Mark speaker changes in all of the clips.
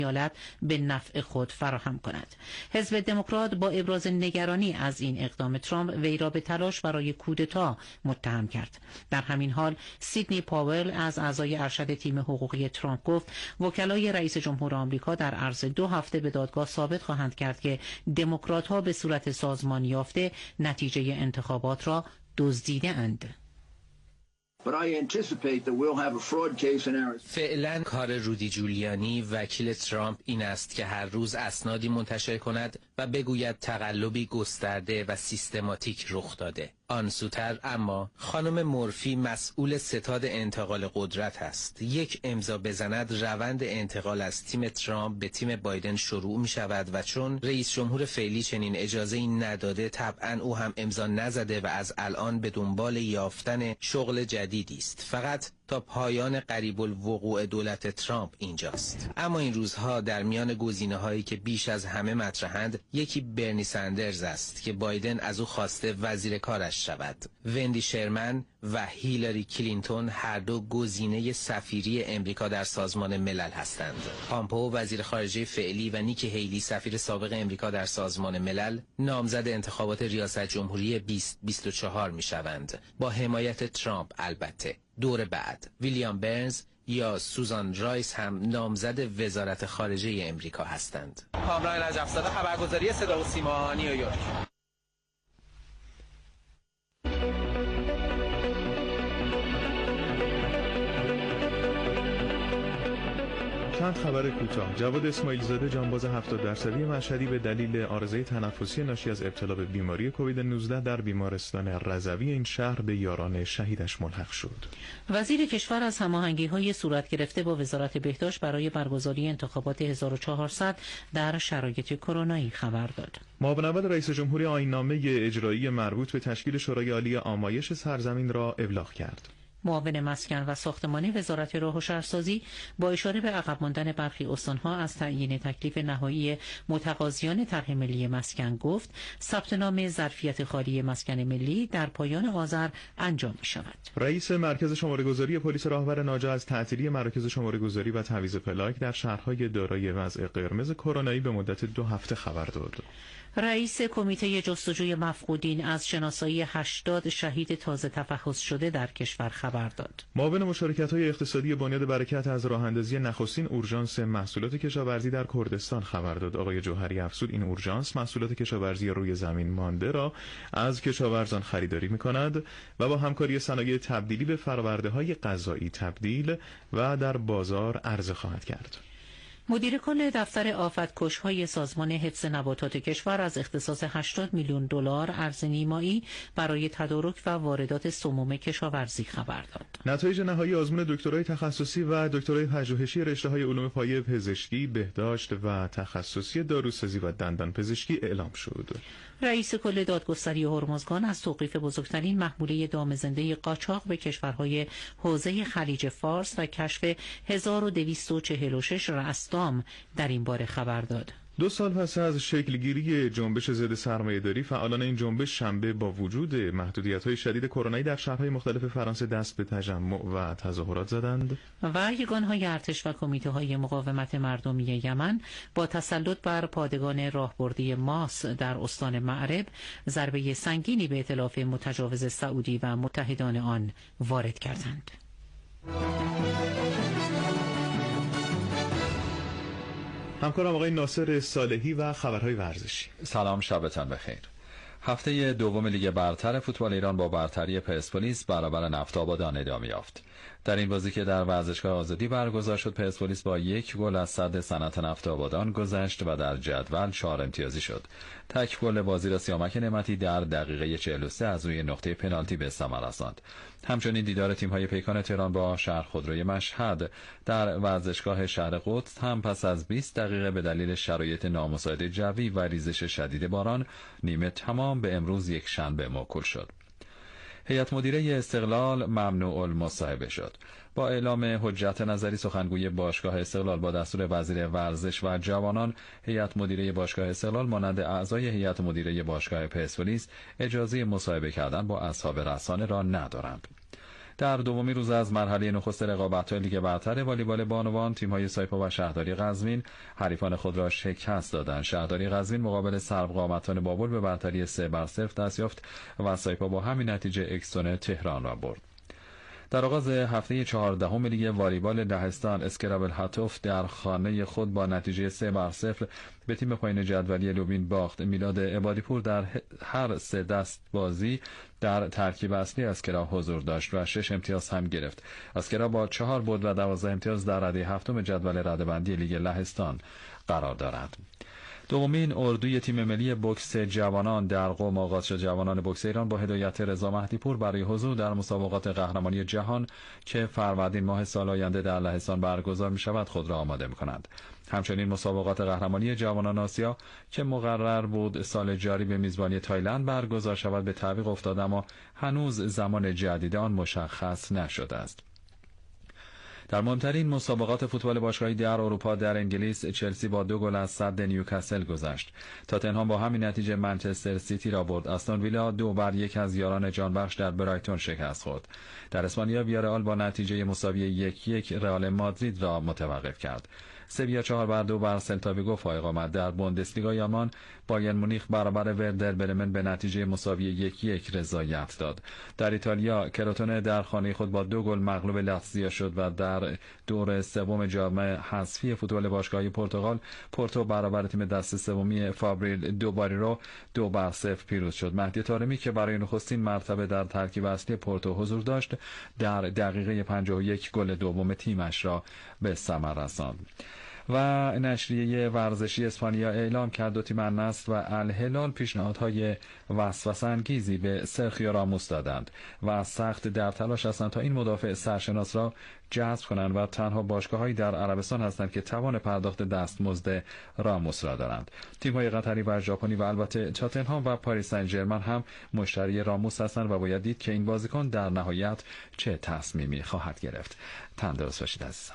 Speaker 1: ایالت به نفع خود فراهم کند. حزب دموکرات با ابراز نگرانی از این اقدام ترامپ وی را به تلاش برای کودتا متهم کرد. در همین حال سیدنی پاول از اعضای ارشد تیم حقوقی ترامپ گفت وکلای رئیس جمهور آمریکا در عرض 2 هفته به دادگاه ثابت خواهند کرد که دموکرات‌ها به صورت سازمان یافته نتیجه انتخابات را دزدیده اند.
Speaker 2: فعلا کار رودی جولیانی وکیل ترامپ این است که هر روز اسنادی منتشر کند و بگوید تقلبی گسترده و سیستماتیک رخ داده. آن سوتر اما خانم مورفی مسئول ستاد انتقال قدرت است. یک امضا بزند روند انتقال از تیم ترامپ به تیم بایدن شروع می شود و چون رئیس جمهور فعلی چنین اجازه‌ای نداده طبعا او هم امضا نزده و از الان به دنبال یافتن شغل جدیدی است. فقط تا پایان قریب الوقوع دولت ترامپ اینجاست. اما این روزها در میان گزینه‌هایی که بیش از همه مطرحند یکی برنی سندرز است که بایدن از او خواسته وزیر کارش شود. وندی شرمن و هیلاری کلینتون هر دو گزینه سفیری امریکا در سازمان ملل هستند. پامپو وزیر خارجه فعلی و نیکی هیلی سفیر سابق امریکا در سازمان ملل نامزد انتخابات ریاست جمهوری 2024 میشوند با حمایت ترامپ. البته دور بعد ویلیام برنز یا سوزان رایس هم نامزد وزارت خارجه امریکا هستند.
Speaker 3: کامران نجف‌زاده، خبرگزاری صدا و سیما، نیویورک.
Speaker 4: چند خبر کوتاه. جواد اسماعیل زاده جانباز 70% مشهدی به دلیل عارضه تنفسی ناشی از ابتلا به بیماری کووید 19 در بیمارستان رضوی این شهر به یاران شهیدش ملحق شد.
Speaker 1: وزیر کشور از هماهنگی‌های صورت گرفته با وزارت بهداشت برای برگزاری انتخابات 1400 در شرایط کرونایی خبر داد.
Speaker 4: معاون اول رئیس جمهور آیین‌نامه اجرایی مربوط به تشکیل شورای عالی آمایش سرزمین را ابلاغ کرد.
Speaker 1: معاون مسکن و ساختمانی وزارت راه و شهرسازی با اشاره به عقب ماندن برخی استان‌ها از تعیین تکلیف نهایی متقاضیان طرح ملی مسکن گفت ثبت نام ظرفیت خالی مسکن ملی در پایان آذر انجام می‌شود.
Speaker 4: رئیس مرکز شماره‌گذاری پلیس راهور ناجا از تعطیلی مراکز شماره‌گذاری و تعویض پلاک در شهرهای دارای وضع قرمز کرونایی به مدت 2 هفته خبر داد.
Speaker 1: رئیس کمیته جستجوی مفقودین از شناسایی 80 شهید تازه تفحص شده در کشور خبر داد.
Speaker 4: معاون مشارکت‌های اقتصادی بنیاد برکت از راه‌اندازی نخستین اورژانس محصولات کشاورزی در کردستان خبر داد. آقای جوهری افزود این اورژانس محصولات کشاورزی روی زمین مانده را از کشاورزان خریداری می‌کند و با همکاری صنایع تبدیلی به فرآورده‌های غذایی تبدیل و در بازار عرضه خواهد کرد.
Speaker 1: مدیر کل دفتر آفت‌کش‌های سازمان حفظ نباتات کشور از اختصاص 80 میلیون دلار ارز نیمایی برای تدارک و واردات سموم کشاورزی خبر داد.
Speaker 4: نتایج نهایی آزمون دکترای تخصصی و دکترای پژوهشی رشته‌های علوم پایه پزشکی، بهداشت و تخصصی داروسازی و دندان پزشکی اعلام شد.
Speaker 1: رئیس کل دادگستری هرمزگان از توقیف بزرگترین محموله دام زنده قاچاق به کشورهای حوزه خلیج فارس و کشف 1246 رأسدام در این باره خبر داد.
Speaker 4: 2 سال پس از شکلگیری جنبش ضد سرمایه‌داری، فعالان این جنبش شنبه با وجود محدودیت‌های شدید کرونایی در شهرهای مختلف فرانسه دست به تجمع و تظاهرات زدند
Speaker 1: و یگان‌های ارتش و کمیته‌های مقاومت مردمی یمن با تسلط بر پادگان راهبردی ماس در استان معرب ضربه سنگینی به ائتلاف متجاوز سعودی و متحدان آن وارد کردند.
Speaker 4: همکارم آقای ناصر صالحی و خبرهای ورزشی.
Speaker 5: سلام، شبتان بخیر. هفته دوم لیگ برتر فوتبال ایران با برتری پرسپولیس برابر نفت آبادان ادامه یافت. در این بازی که در ورزشگاه آزادی برگزار شد، پرسپولیس با 1 گل از صد صنعت نفت آبادان گذشت و در جدول 4 امتیازی شد. تک گل بازی را سیامک نعمتی در دقیقه 43 از روی نقطه پنالتی به ثمر رساند. همچنین دیدار تیم‌های پیکان تهران با شهر خودروی مشهد در ورزشگاه شهر قدس هم پس از 20 دقیقه به دلیل شرایط نامساعد جوی و ریزش شدید باران نیمه تمام به امروز یک شنبه موکول شد. هیئت مدیره استقلال ممنوع المصاحبه شد. با اعلام حجت نظری سخنگوی باشگاه استقلال با دستور وزیر ورزش و جوانان، هیئت مدیره باشگاه استقلال مانند اعضای هیئت مدیره باشگاه پرسپولیس اجازه مصاحبه کردن با اصحاب رسانه را ندارند. در دومین روز از مرحله نخست رقابت‌های لیگ برتر والیبال بانوان، تیم‌های سایپا و شهرداری قزوین حریفان خود را شکست دادند. شهرداری قزوین مقابل سربقامتان بابل به برتری 3-0 دست یافت و سایپا با همین نتیجه اکسون تهران را برد. در آغاز هفته 14 لیگ والیبال لهستان، اسکرابل هاتوف در خانه خود با نتیجه 3-0 به تیم پایین جدولی لوبین باخت. میلاد عبادیپور در هر 3 دست بازی در ترکیب اصلی اسکرا حضور داشت و 6 امتیاز هم گرفت. اسکرا با 4 برد و 12 امتیاز در رده هفتم جدول رده‌بندی لیگ لهستان قرار دارد. دومین اردوی تیم ملی بوکس جوانان در قم آغاز شد. جوانان بوکس ایران با هدایت رضا مهدی‌پور برای حضور در مسابقات قهرمانی جهان که فروردین ماه سال آینده در لهستان برگزار می‌شود خود را آماده می‌کنند. همچنین مسابقات قهرمانی جوانان آسیا که مقرر بود سال جاری به میزبانی تایلند برگزار شود به تعویق افتاد، اما هنوز زمان جدید آن مشخص نشده است. در مهمترین مسابقات فوتبال باشگاهی در اروپا، در انگلیس چلسی با 2 گل از صد نیوکاسل گذشت. تاتنهام با همین نتیجه منچستر سیتی را برد. استون ویلا 2-1 از یاران جانبخش در برایتون شکست خورد. در اسپانیا ویارئال با نتیجه مساوی 1-1 رئال مادرید را متوقف کرد. سویا 4-2 بر سلتا ویگو فائق آمد. در بوندسلیگا آلمان بایر مونیخ برابر وردر برمن به نتیجه مساوی 1-1 رضایت داد. در ایتالیا کروتونه در خانه خود با 2 گل مغلوب لاتزیو شد و در دور سوم جام حذفی فوتبال باشگاهی پرتغال پورتو برابر تیم دسته سومی فابریل دوباری رو 2-0 پیروز شد. مهدی طارمی که برای نخستین مرتبه در ترکیب اصلی پورتو حضور داشت در دقیقه 51 گل دوم تیمش را به ثمر رساند. و نشریه ورزشی اسپانیا اعلام کرد 2 تیم النصر و الهلال پیشنهادهای وسوسه‌انگیزی به سرخیو راموس دادند و سخت در تلاش هستند تا این مدافع سرشناس را جذب کنند و تنها باشگاه‌هایی در عربستان هستند که توان پرداخت دستمزد راموس را دارند. تیم‌های قطری و ژاپنی و البته تاتنهام و پاریس سن ژرمن هم مشتری راموس هستند و باید دید که این بازیکن در نهایت چه تصمیمی خواهد گرفت. تندرست باشید عزیزان.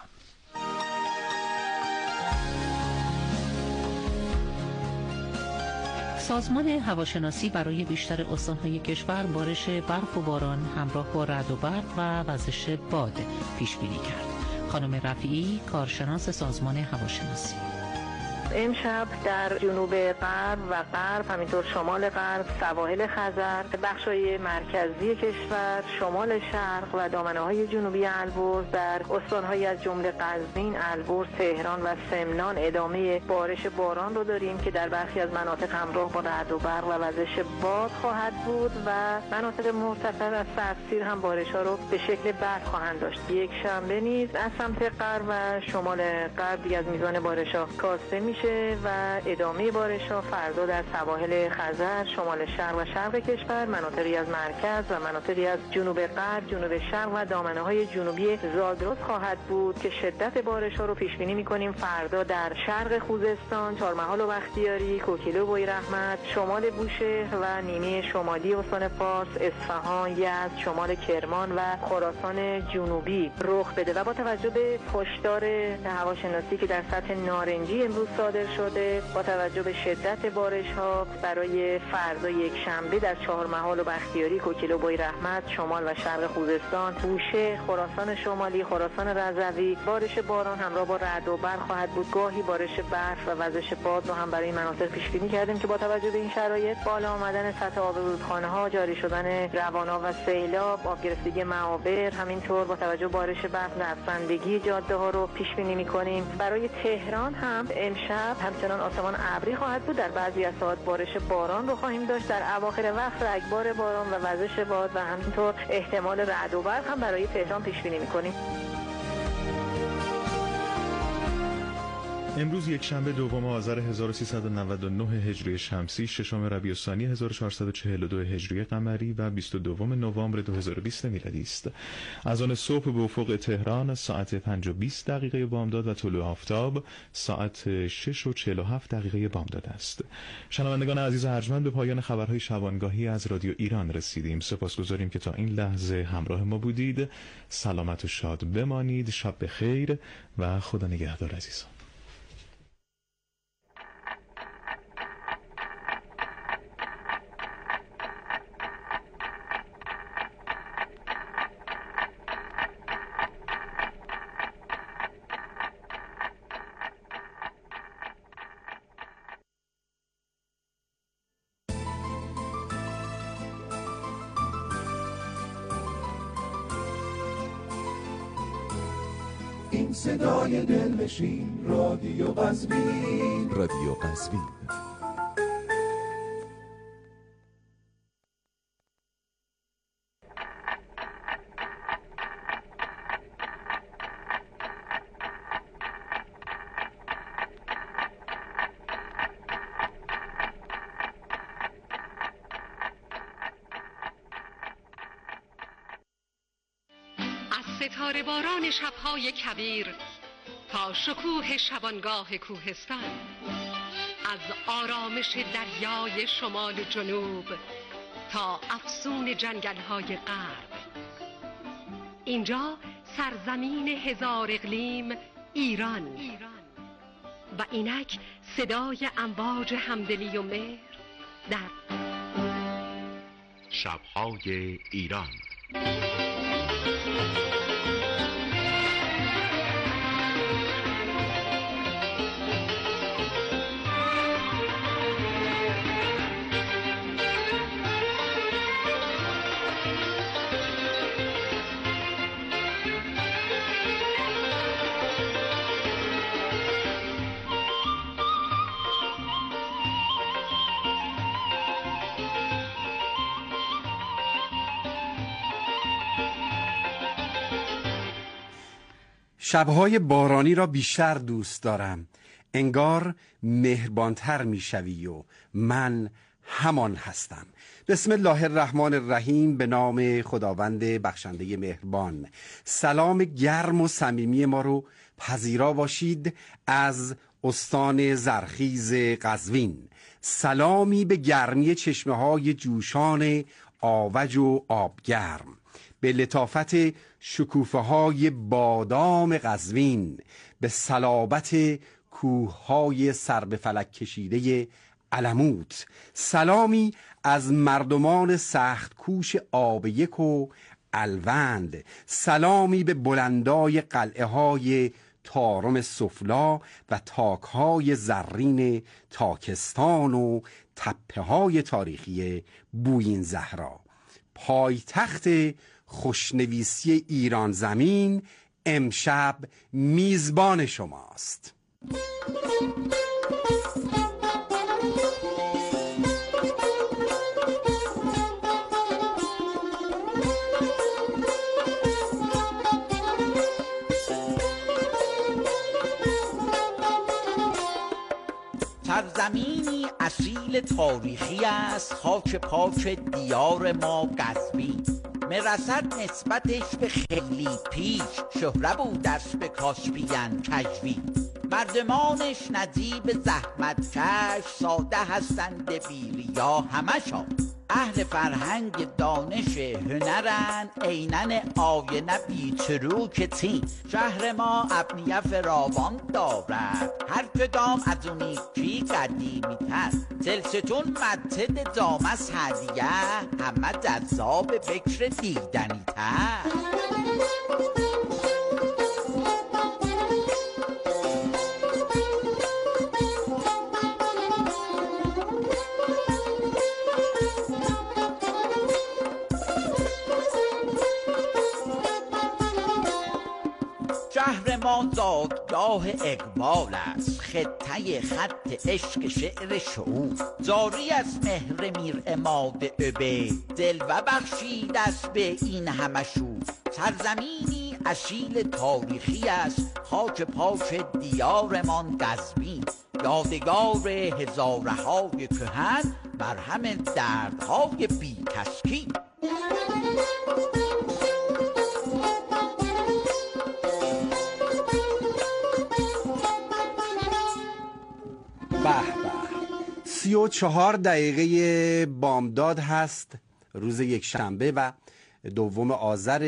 Speaker 1: سازمان هواشناسی برای بیشتر استان‌های کشور بارش برف و باران همراه با رعد و برق و وزش باد پیش بینی کرد. خانم رفیعی، کارشناس سازمان هواشناسی:
Speaker 6: امشب در جنوب غرب و غرب، همینطور شمال غرب، سواحل خزر، بخش‌های مرکزی کشور، شمال شرق و دامنه‌های جنوبی البرز، در استان‌هایی از جمله قزوین، البرز، تهران و سمنان ادامه بارش باران رو داریم که در برخی از مناطق همراه با رعد و برق و وزش باد خواهد بود و مناطق مرتفع از سردسیر هم بارش‌ها رو به شکل برف خواهند داشت. یک شنبه نیز از سمت غرب و شمال غرب دیگه از میزان بارش‌ها کاسته میشه و ادامه بارش‌ها فردا در سواحل خزر، شمال شرق و شرق کشور، مناطقی از مرکز و مناطقی از جنوب غرب، جنوب شرق و دامنه‌های جنوبی زاگرس خواهد بود که شدت بارش‌ها رو پیش بینی می‌کنیم فردا در شرق خوزستان، چهارمحال و بختیاری، کوکیله و بویراحمد، شمال بوشهر و نیمه شمالی استان فارس، اصفهان، یزد، شمال کرمان و خراسان جنوبی رخ بده و با توجه به هشدار هواشناسی که در سطح نارنجی امروز صادر شده، با توجه به شدت بارش‌ها برای فردا یک شنبه در چهارمحال و بختیاری، کوکیله و بویراحمد، شمال و شرق خوزستان، بوشهر، خراسان شمالی، خراسان رضوی بارش باران همراه با رعد و برق خواهد بود. گاهی بارش برف و وزش باد رو هم برای این مناطق پیش بینی کردیم که با توجه به این شرایط، بالا آمدن سطح آب رودخانه‌ها، جاری شدن روان‌ها و سیلاب، آب گرفتگی معابر، همینطور با توجه به بارش برف نرسندگی جاده‌ها رو پیش بینی می‌کنیم. برای تهران هم امشب همچنان آسمان ابری خواهد بود. در بعضی از ساعات بارش باران رو خواهیم داشت. در اواخر وقت رگبار باران و وزش باد و همینطور احتمال رعد و برق هم برای تهران پیش بینی می‌کنیم.
Speaker 4: امروز یک شنبه دوم آذر 1399 هجری شمسی، ششم ربیع الثانی 1442 هجری قمری و 22 نوامبر 2020 میلادی است. از آن صبح به افق تهران ساعت 5:20 بامداد و طلوع آفتاب ساعت 6:47 بامداد است. شنوندگان عزیز ارجمند، به پایان خبرهای شبانگاهی از رادیو ایران رسیدیم. سپاسگزاریم که تا این لحظه همراه ما بودید. سلامت و شاد بمانید. شب بخیر و خدا نگهدار عزیزان.
Speaker 7: صدای دلنشین رادیو قزوین.
Speaker 8: رادیو قزوین.
Speaker 9: ستاره باران شب‌های کویر تا شکوه شبانگاه کوهستان، از آرامش دریای شمال جنوب تا افسون جنگل‌های غرب، اینجا سرزمین هزار اقلیم ایران و اینک صدای امواج همدلی و مهر در
Speaker 10: شب‌های ایران.
Speaker 11: شبهای بارانی را بیشتر دوست دارم، انگار مهربانتر میشوی و من همان هستم. بسم الله الرحمن الرحیم. به نام خداوند بخشنده مهربان. سلام گرم و صمیمی ما رو پذیرا باشید از استان زرخیز قزوین. سلامی به گرمی چشمه‌های جوشان آوج و آبگرم، به لطافت شکوفه‌های بادام قزوین، به صلابت کوه‌های سر به فلک کشیده علموت. سلامی از مردمان سخت کوش آب یک و الوند. سلامی به بلندای قلعه‌های تارم سفلا و تاک‌های زرین تاکستان و تپه‌های تاریخی بوین زهرا. پایتخت خوشنویسی ایران زمین امشب میزبان شماست.
Speaker 12: سرزمینی اصیل تاریخی است، خاک پاک دیار ما قزوین. مرسد نسبتش به خیلی پیش، شهره بودش به کاشپیان کجوی. مردمانش ندیب زحمت کش، ساده هستند بیریا همشان. اهل فرهنگ دانش هنرن، اینن آینه بیچروک تین. شهر ما ابنیه فراوان دارد، هر کدام از اونی کی قدیمی تر. دلستون مدد دامس هدیه، همه جذاب بکر دیدنی تر. شهر ما زادگاه اقبال است، خطه خط عشق شعر شعور. جاری از مهر میر عماد عبید، دل و بخشید است به این همه شور. سرزمینی اصیل تاریخی است، خاک پاک دیارمان قزوین. یادگار هزارهای کهن، مرهم دردهای بی تسکین.
Speaker 11: به به 34 دقیقه بامداد هست، روز یک شنبه و 2 آذر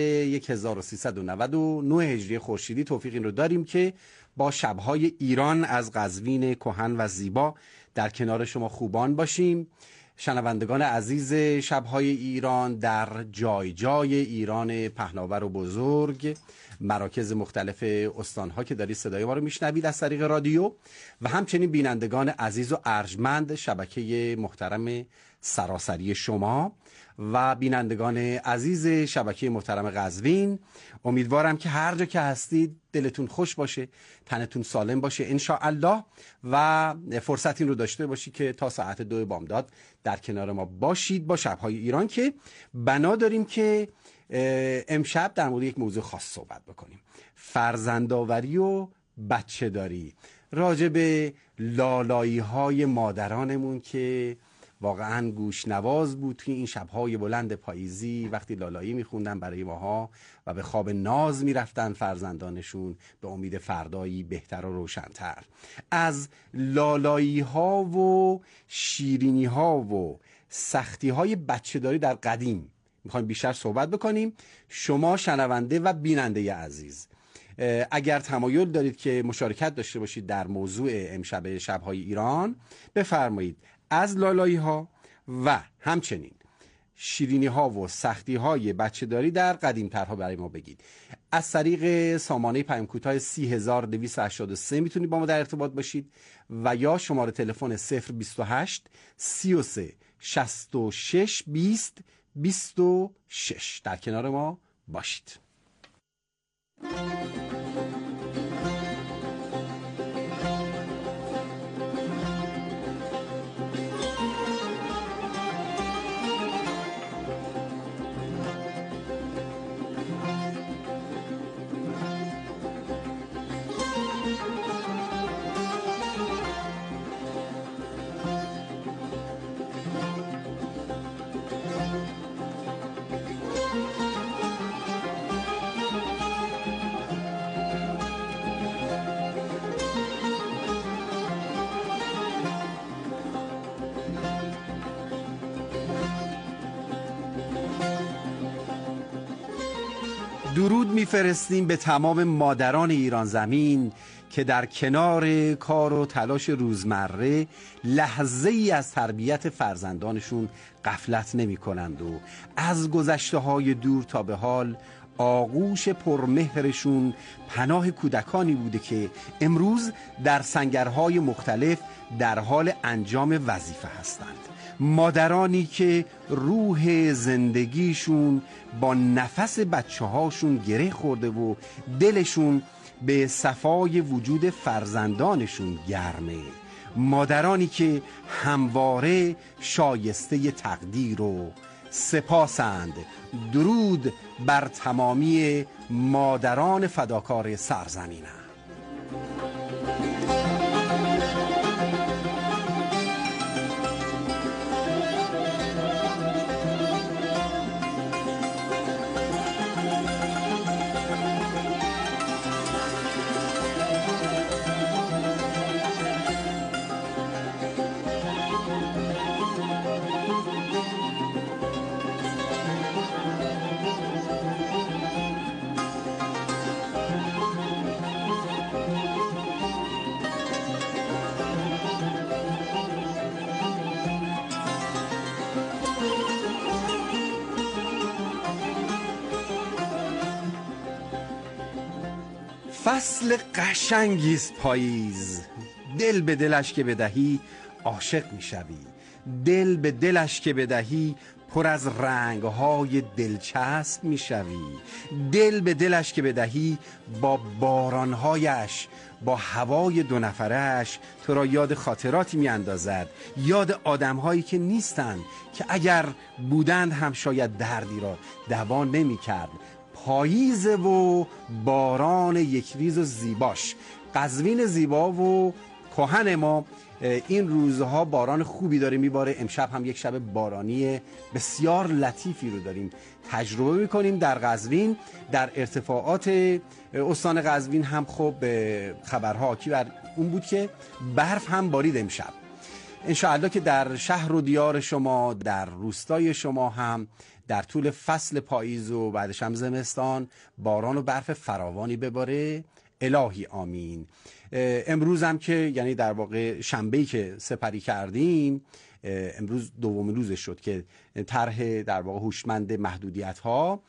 Speaker 11: 1399 هجری خورشیدی. توفیق این رو داریم که با شبهای ایران از قزوین کهن و زیبا در کنار شما خوبان باشیم. شنوندگان عزیز، شبهای ایران در جای جای ایران پهناور و بزرگ، مراکز مختلف استانها که دارید صدای ما رو میشنوید از طریق رادیو، و همچنین بینندگان عزیز و ارجمند شبکه محترم سراسری شما و بینندگان عزیز شبکه محترم قزوین. امیدوارم که هر جا که هستید دلتون خوش باشه، تنتون سالم باشه ان شاء الله و فرصت این رو داشته باشید که تا ساعت 2 بامداد در کنار ما باشید با شب‌های ایران که بنا داریم که امشب در مورد یک موضوع خاص صحبت بکنیم. فرزندآوری و بچه داری، راجع به لالایی های مادرانمون که واقعا گوشنواز بود توی این شب‌های بلند پاییزی وقتی لالایی میخوندن برای ماها و به خواب ناز میرفتن فرزندانشون به امید فردایی بهتر و روشن‌تر. از لالایی ها و شیرینی ها و سختی های بچه داری در قدیم میخوایم بیشتر صحبت بکنیم. شما شنونده و بیننده عزیز اگر تمایل دارید که مشارکت داشته باشید در موضوع امشب شب‌های ایران، بفرمایید از لالایی ها و همچنین شیرینی ها و سختی های بچه داری در قدیم ترها برای ما بگید. از طریق سامانه پیام کوتاه 3283 میتونید با ما در ارتباط باشید و یا شماره تلفن 028 33 66 20 26 در کنار ما باشید. درود میفرستیم به تمام مادران ایران زمین که در کنار کار و تلاش روزمره لحظه ای از تربیت فرزندانشون غفلت نمی کنند و از گذشته های دور تا به حال آغوش پرمهرشون پناه کودکانی بوده که امروز در سنگرهای مختلف در حال انجام وظیفه هستند. مادرانی که روح زندگیشون با نفس بچه هاشون گره خورده و دلشون به صفای وجود فرزندانشون گرمه. مادرانی که همواره شایسته تقدیر و سپاسند. درود بر تمامی مادران فداکار سرزمینم. فصل قشنگیست پاییز، دل به دلش که بدهی عاشق میشوی. دل به دلش که بدهی پر از رنگهای دلچسب میشوی. دل به دلش که بدهی با بارانهایش، با هوای دو نفرش تو را یاد خاطراتی میاندازد، یاد آدمهایی که نیستند، که اگر بودند هم شاید دردی را دوا نمی‌کرد. پاییز و باران یکریز و زیباش، قزوین زیبا و کهن ما این روزها باران خوبی داره میباره. امشب هم یک شب بارانی بسیار لطیفی رو داریم تجربه میکنیم در قزوین. در ارتفاعات استان قزوین هم خب خبرها حاکی بر اون بود که برف هم بارید امشب. انشاءالله که در شهر و دیار شما، در روستای شما هم در طول فصل پاییز و بعدش هم زمستان باران و برف فراوانی بباره. الهی آمین. امروز هم که یعنی در واقع شنبه‌ای که سپری کردیم، امروز دومین روزش شد که طرح در واقع هوشمند محدودیت ها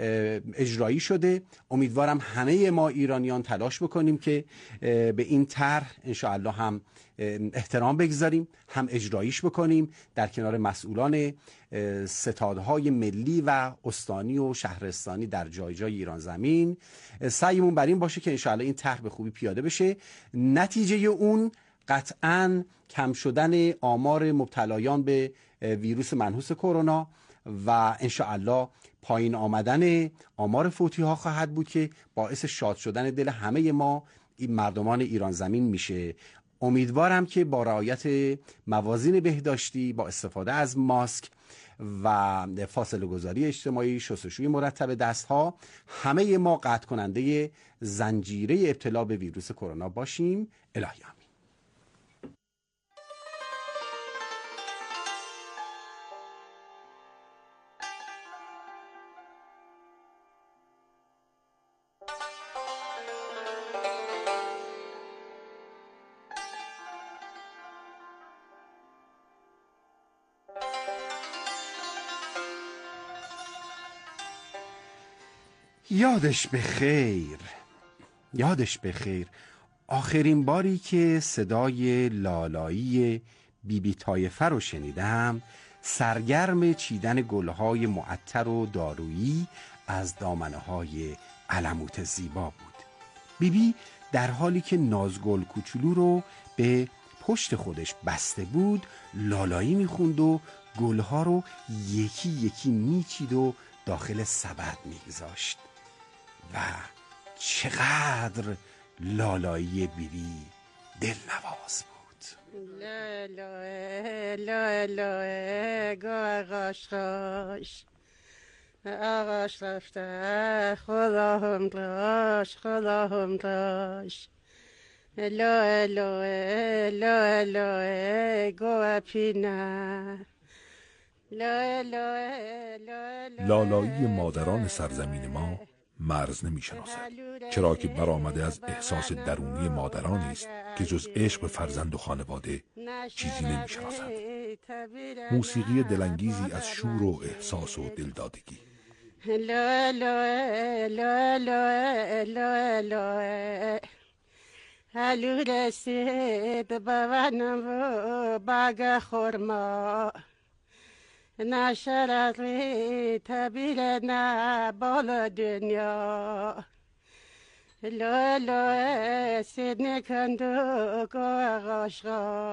Speaker 11: اجرایی شده. امیدوارم همه ما ایرانیان تلاش بکنیم که به این طرح انشاءالله هم احترام بگذاریم، هم اجراییش بکنیم در کنار مسئولان ستادهای ملی و استانی و شهرستانی در جای جای ایران زمین. سعیمون بر این باشه که انشاءالله این طرح به خوبی پیاده بشه. نتیجه اون قطعاً کم شدن آمار مبتلایان به ویروس منحوس کرونا و انشاءالله پایین آمدن آمار فوتی ها خواهد بود که باعث شاد شدن دل همه ما مردمان ایران زمین میشه. امیدوارم که با رعایت موازین بهداشتی، با استفاده از ماسک و فاصله گذاری اجتماعی، شستشوی مرتب دستها، همه ما قطع کننده زنجیره ابتلا به ویروس کرونا باشیم. الهی آمین. یادش بخیر آخرین باری که صدای لالایی بیبی طایفه رو شنیدم سرگرم چیدن گلهای معطر و دارویی از دامنه‌های علموت زیبا بود. بیبی در حالی که نازگل کوچولو رو به پشت خودش بسته بود لالایی میخوند و گلها رو یکی یکی میچید و داخل سبد میگذاشت و چقدر لالایی بیبی دلنواز بود.
Speaker 8: لالای آغاش رفته خدا هم داشت لالای گوه پینه.
Speaker 13: لالایی مادران سرزمین ما مرز نمی شناسد، چرا که برآمده از احساس درونی مادرانی است که جز عشق به فرزند و خانواده چیزی نمی شناسد. موسیقی دلانگیزی از شور و احساس و دلدادگی.
Speaker 8: هلو رسید بابنم و باگ خورما نشرقی تبیل نه بالا دنیا لالو سید نکندو گاغاش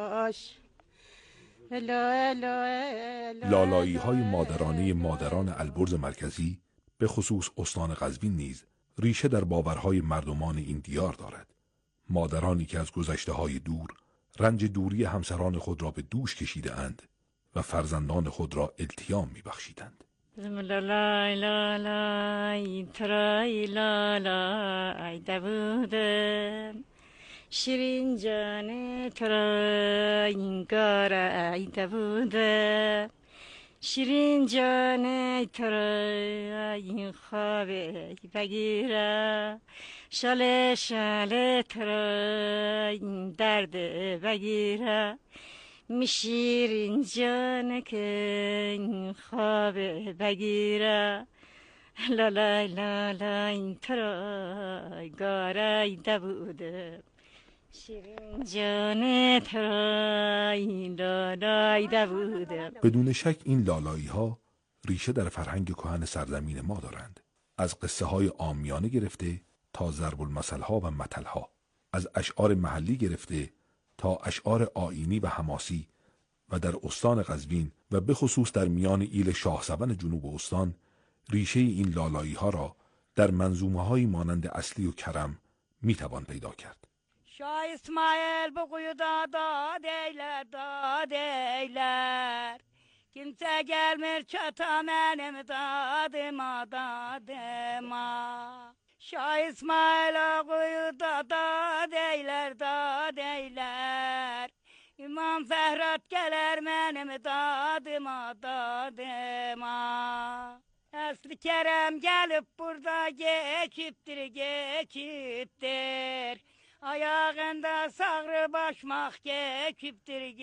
Speaker 13: لالایی های مادرانه مادران البرز مرکزی به خصوص استان قزوین نیز ریشه در باورهای مردمان این دیار دارد. مادرانی که از گذشته های دور رنج دوری همسران خود را به دوش کشیده اند و فرزندان خود را التیام می بخشیدند.
Speaker 14: لالای لالای ترای لالای دبودم شیرین جان ترای این گارای دبودم شیرین جان ترای این خواب بگیره شاله شاله ترای این درد بگیره میشیرین جان که این خواب بگیره لالای لالای ترای گارای دبوده شیرین جان ترای لالای دبوده.
Speaker 13: بدون شک این لالایی ها ریشه در فرهنگ کهن سرزمین ما دارند. از قصه های عامیانه گرفته تا ضرب المثل ها و مثل ها، از اشعار محلی گرفته تا اشعار آیینی و حماسی و در استان قزوین و به خصوص در میان ایل شاهسبن جنوب استان ریشه این لالایی ها را در منظومه های مانند اصلی و کرم می توان پیدا کرد.
Speaker 14: شاه اسماعیل بگوی داد ایلر kimse gelmir çata benim dadıma Şah İsmail ağuyu da deyler İmam Ferhat gelir benim dadıma Aslı Kerem gelip burada geçiptir Ayağında sağrı başmak geçiptir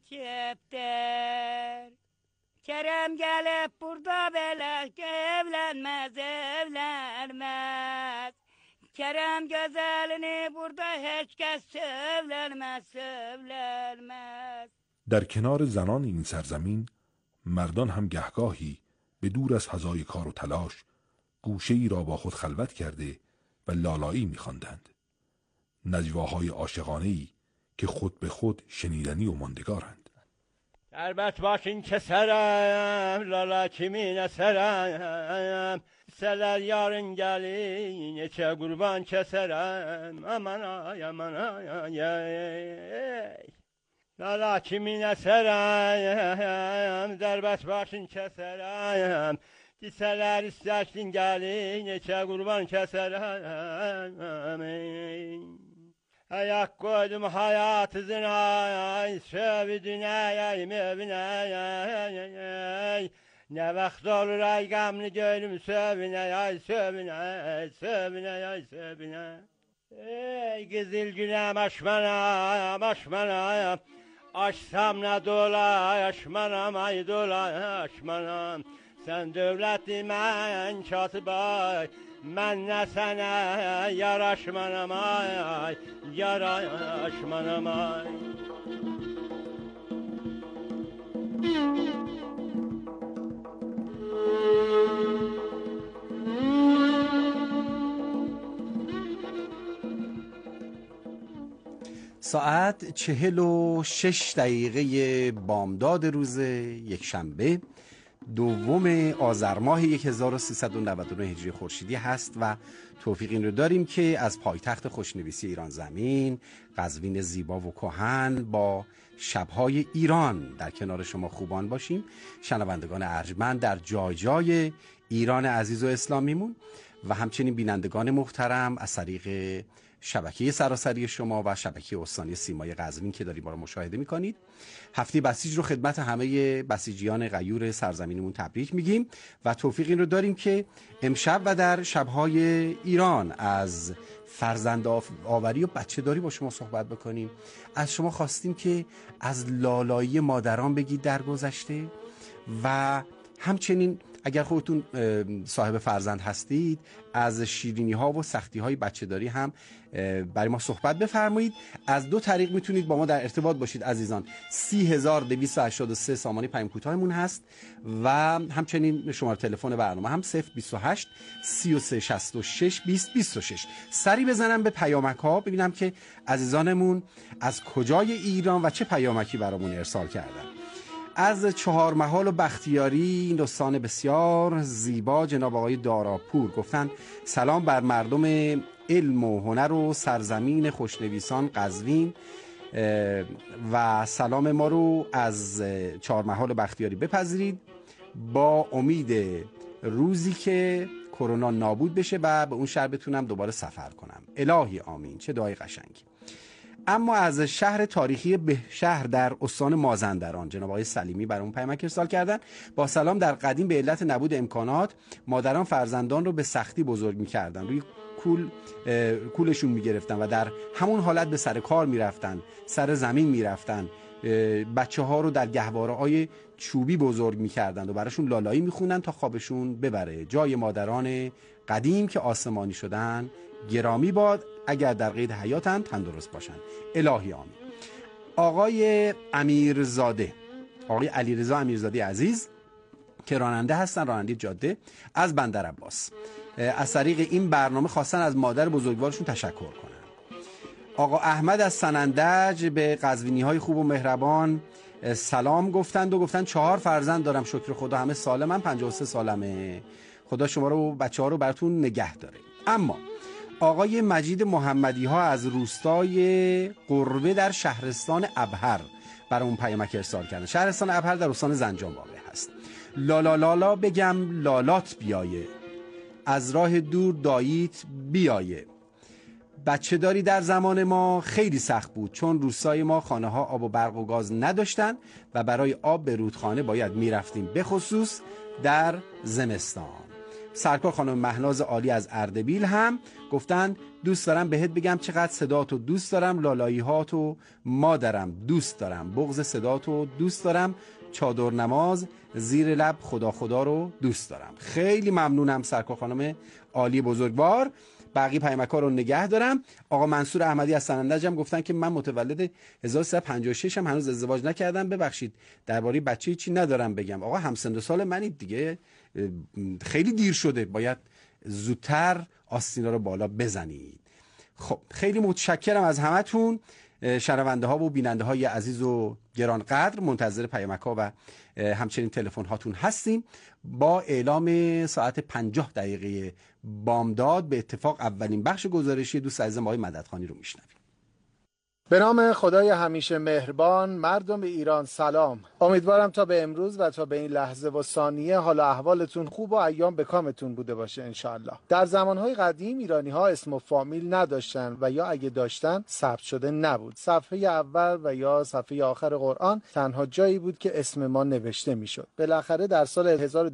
Speaker 14: Kerem gelip burada böyle evlenmez Kerem güzelini burada hiç kez sevlenmez.
Speaker 13: در کنار زنان این سرزمین مردان هم گهگاهی به دور از هزای کار و تلاش گوشه‌ای را با خود خلوت کرده و لالایی می‌خواندند. نجواهای عاشقانه‌ای که خود به خود شنیدنی و ماندگارند.
Speaker 15: دربت باشین که سرم لالا کمین سرم سلر یارن گلین چه قربان که سرم aman ay aman ay لالا کمین سرم دربت باشین که سرم دیسەlər istəşdin gəlin, neçə qurban kəsərəm. Ayak koydum hayatızına, sövidinə, mövünə. Nə vaxt olur ay qəmli gönlüm sövinə, ay sövinə, sövinə, ay sövinə. Ey qızıl günəm aşmanam, aşmanam, aşsam nə dola, aşmanam, ay dola, aşmanam. Sen devleti men katibay, men ne sana yaraşmanam ay, yaraşmanam ay.
Speaker 11: ساعت 46 دقیقه بامداد روز یکشنبه دوم آذر ماه 1399 هجری خورشیدی هست و توفیق این رو داریم که از پایتخت خوشنویسی ایران زمین، قزوین زیبا و کهن، با شب‌های ایران در کنار شما خوبان باشیم. شنوندگان ارجمند در جای جای ایران عزیز و اسلامیمون و همچنین بینندگان محترم از طریق شبکه سراسری شما و شبکه استانی سیمای قزوین که دارید ما رو مشاهده میکنید. هفته بسیج رو خدمت همه بسیجیان غیور سرزمینمون تبریک میگیم و توفیق این رو داریم که امشب و در شبهای ایران از فرزند آوری و بچه داری با شما صحبت بکنیم. از شما خواستیم که از لالایی مادران بگید در گذشته و همچنین اگر خودتون صاحب فرزند هستید از شیرینی ها و سختی های بچه داری هم برای ما صحبت بفرمایید. از دو طریق میتونید با ما در ارتباط باشید عزیزان. 30283 سامانه پیام کوتاهمون هست و همچنین شماره تلفن برنامه هم 028 33 66 20 26. سری بزنم به پیامک ها ببینم که عزیزانمون از کجای ایران و چه پیامکی برامون ارسال کردن. از چهارمحال و بختیاری این دوستان بسیار زیبا جناب آقای داراپور گفتن سلام بر مردم علم و هنر و سرزمین خوشنویسان قزوین و سلام ما رو از چهارمحال و بختیاری بپذیرید با امید روزی که کرونا نابود بشه و به اون شهر بتونم دوباره سفر کنم. الهی آمین. چه دعای قشنگی. اما از شهر تاریخی بهشهر در استان مازندران جناب آقای سلیمی برامون پیامک ارسال کردن. با سلام، در قدیم به علت نبود امکانات مادران فرزندان رو به سختی بزرگ می‌کردن، روی کولشون می‌گرفتن و در همون حالت به سر کار می‌رفتن، سر زمین می‌رفتن، بچه‌ها رو در گهواره‌های چوبی بزرگ می‌کردن و براشون لالایی می‌خوندن تا خوابشون ببره. جای مادران قدیم که آسمانی شدن گرامی باد، اگر در قید حیاتن تندرست باشن. الهی آمین. آقای امیرزاده، آقای علیرضا امیرزاده عزیز که راننده هستن، راننده جاده از بندر عباس، از طریق این برنامه خواستن از مادر بزرگوارشون تشکر کنن. آقا احمد از سنندج به قزوینی های خوب و مهربان سلام گفتند و گفتن 4 فرزند دارم شکر خدا همه سالمن، 53 سالمه، خدا شما رو و بچه ها رو براتون نگه داره. اما آقای مجید محمدی ها از روستای قربه در شهرستان ابهر برامون پیامک ارسال کردن. شهرستان ابهر در استان زنجان واقع هست. لالا لالا بگم لالات بیایه، از راه دور داییت بیایه. بچه داری در زمان ما خیلی سخت بود، چون روستای ما خانه ها آب و برق و گاز نداشتن و برای آب به رودخانه باید میرفتیم، به خصوص در زمستان. سرکار خانم مهناز عالی از اردبیل هم گفتن دوست دارم بهت بگم چقدر صداتو دوست دارم، لالایی هاتو مادرم دوست دارم، بغض صداتو دوست دارم، چادر نماز زیر لب خدا خدا رو دوست دارم. خیلی ممنونم سرکار خانم عالی بزرگوار. بقیه پیامک‌ها رو نگه دارم. آقا منصور احمدی از سنندج هم گفتن که من متولد 1356 هم هنوز ازدواج نکردم، ببخشید درباره بچه چی ندارم بگم. آقا همسن و سال منید دیگه، خیلی دیر شده، باید زودتر آستینا رو بالا بزنید. خب خیلی متشکرم از همتون شنونده ها و بیننده های عزیز و گرانقدر. منتظر پیامک ها و همچنین تلفن هاتون هستیم. با اعلام ساعت 50 دقیقه بامداد به اتفاق اولین بخش گزارشی دوست عزیزم آقای مددخانی رو میشنویم.
Speaker 16: به نام خدای همیشه مهربان. مردم ایران سلام. امیدوارم تا به امروز و تا به این لحظه و ثانیه حال و احوالتون خوب و ایام به کامتون بوده باشه انشاءالله. در زمانهای قدیم ایرانی ها اسم و فامیل نداشتن و یا اگه داشتن ثبت شده نبود. صفحه اول و یا صفحه آخر قرآن تنها جایی بود که اسم ما نوشته میشد. بالاخره در سال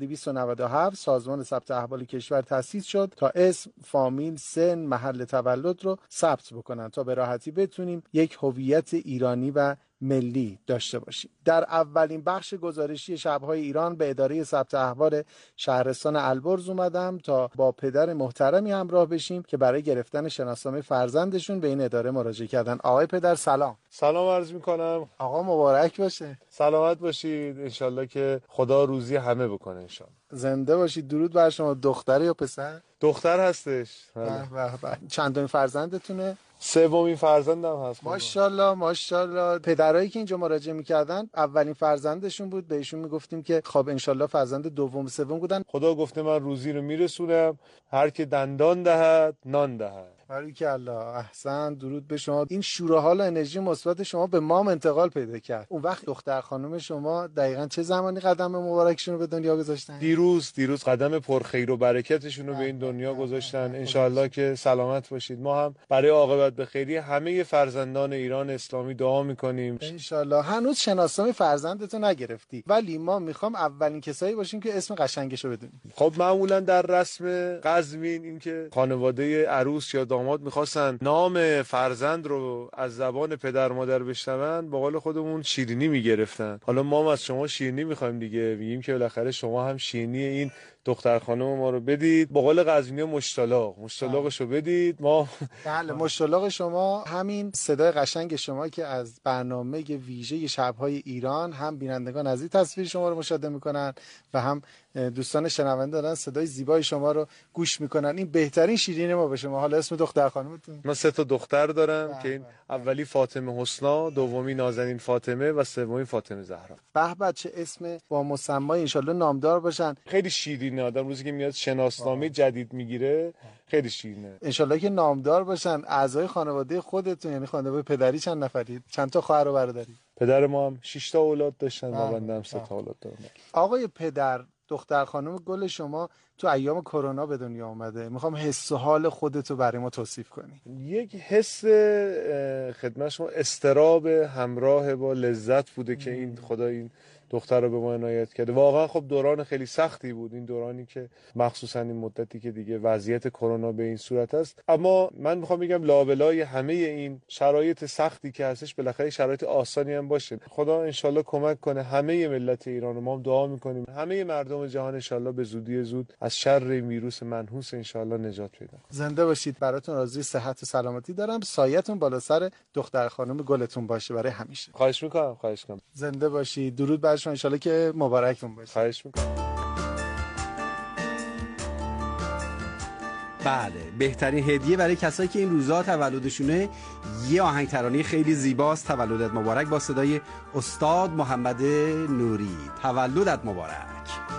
Speaker 16: 1297 سازمان ثبت احوال کشور تأسیس شد تا اسم، فامیل، سن، محل تولد رو ثبت بکنن تا به راحتی بتونیم یک هویت ایرانی و ملی داشته باشیم. در اولین بخش گزارشی شب‌های ایران به اداره ثبت احوال شهرستان البرز اومدم تا با پدر محترمی همراه بشیم که برای گرفتن شناسنامه فرزندشون به این اداره مراجعه کردن. آقای پدر سلام.
Speaker 17: سلام عرض میکنم.
Speaker 16: آقا مبارک باشه.
Speaker 17: سلامت باشید، انشالله که خدا روزی همه بکنه انشالله.
Speaker 16: زنده باشید. درود بر شما. دختره یا پسر؟
Speaker 17: دختر هستش.
Speaker 16: چندمین فرزندتونه؟
Speaker 17: سومین فرزندم هست.
Speaker 16: ماشاءالله ماشاءالله. پدرایی که اینجا مراجعه میکردن اولین فرزندشون بود، بهشون میگفتیم که خب انشالله فرزند دوم سوم بودن.
Speaker 17: خدا گفته من روزی رو میرسونم، هر که دندان دهد نان دهد.
Speaker 16: باریکالله، احسن. درود به شما. این شور حال و انرژی مثبت شما به ما انتقال پیدا کرد. اون وقت دختر خانم شما دقیقاً چه زمانی قدم مبارکشون رو به دنیا گذاشتن؟
Speaker 17: دیروز قدم پرخیر و برکتشون رو به این دنیا گذاشتن. انشالله که سلامت باشید. ما هم برای عاقبت به خیری همه فرزندان ایران اسلامی دعا میکنیم.
Speaker 16: انشالله. هنوز شناسنامه فرزندتو نگرفتی، ولی ما میخوام اولین کسایی باشیم که اسم قشنگش رو بدونیم.
Speaker 17: خب معمولا در رسم قزوین این که خانواده عروس یا داماد میخواستن نام فرزند رو از زبان پدر مادر بشنون، به قول خودمون شیرینی میگرفتن. حالا ما از شما شیرینی میخوایم دیگه، میگیم که بالاخره شما هم شیرینی این دختر خانم ما رو بدید. با قول قزوینی مشتلاقش رو بدید. ما
Speaker 16: بله، مشتلاق شما همین صدای قشنگ شما که از برنامه ویژه شب‌های ایران هم بینندگان عزیز تصویر شما رو مشاهده میکنن و هم دوستان شنونده دارن صدای زیبای شما رو گوش میکنن. این بهترین شیرینی ما به شما. حالا اسم دختر خانمتون؟
Speaker 17: من 3 دختر دارم که این اولی فاطمه حسنا، دومی نازنین فاطمه و سومی فاطمه زهرا.
Speaker 16: به به، چه اسم با مسمای، ان شاءالله نامدار باشن.
Speaker 17: خیلی شیرینه. آدم روزی که میاد شناسنامه جدید میگیره خیلی شیرینه.
Speaker 16: ان شاءالله که نامدار باشن. اعضای خانواده خودتون یعنی خانواده پدری چند نفرید؟ چند تا خواهر و برادری؟
Speaker 17: پدر ما هم 6 تا اولاد داشتن و بنده هم 3 تا اولاد دارم.
Speaker 16: آقای پدر، دختر خانم گل شما تو ایام کرونا به دنیا اومده. میخوام حس و حال خودتو برای ما توصیف کنی.
Speaker 17: یک حس خدمت شما استراب همراه با لذت بوده که این خدا این دختر رو به ما عنایت کرده. واقعا خب دوران خیلی سختی بود این دورانی که مخصوصا این مدتی که دیگه وضعیت کرونا به این صورت است، اما من میخوام بگم لابلای همه این شرایط سختی که هستش بالاخره شرایط آسانی هم باشه. خدا انشالله کمک کنه همه ملت ایران. ما هم دعا میکنیم همه مردم جهان انشالله به زودی زود از شر ویروس منحوس انشالله نجات پیدا کنه.
Speaker 16: زنده باشید. براتون آرزوی صحت و سلامتی دارم. سایه‌تون بالا سر دختر خانم گلتون باشه برای همیشه.
Speaker 17: خواهش میکنم.
Speaker 16: زنده باشید. درود بر شما. ان شاءالله که مبارکتون باشه.
Speaker 17: خواهش میکنم.
Speaker 11: بله، بهترین هدیه برای کسایی که این روزها تولدشونه یه آهنگ ترانه خیلی زیباست. تولدت مبارک با صدای استاد محمد نوری. تولدت مبارک.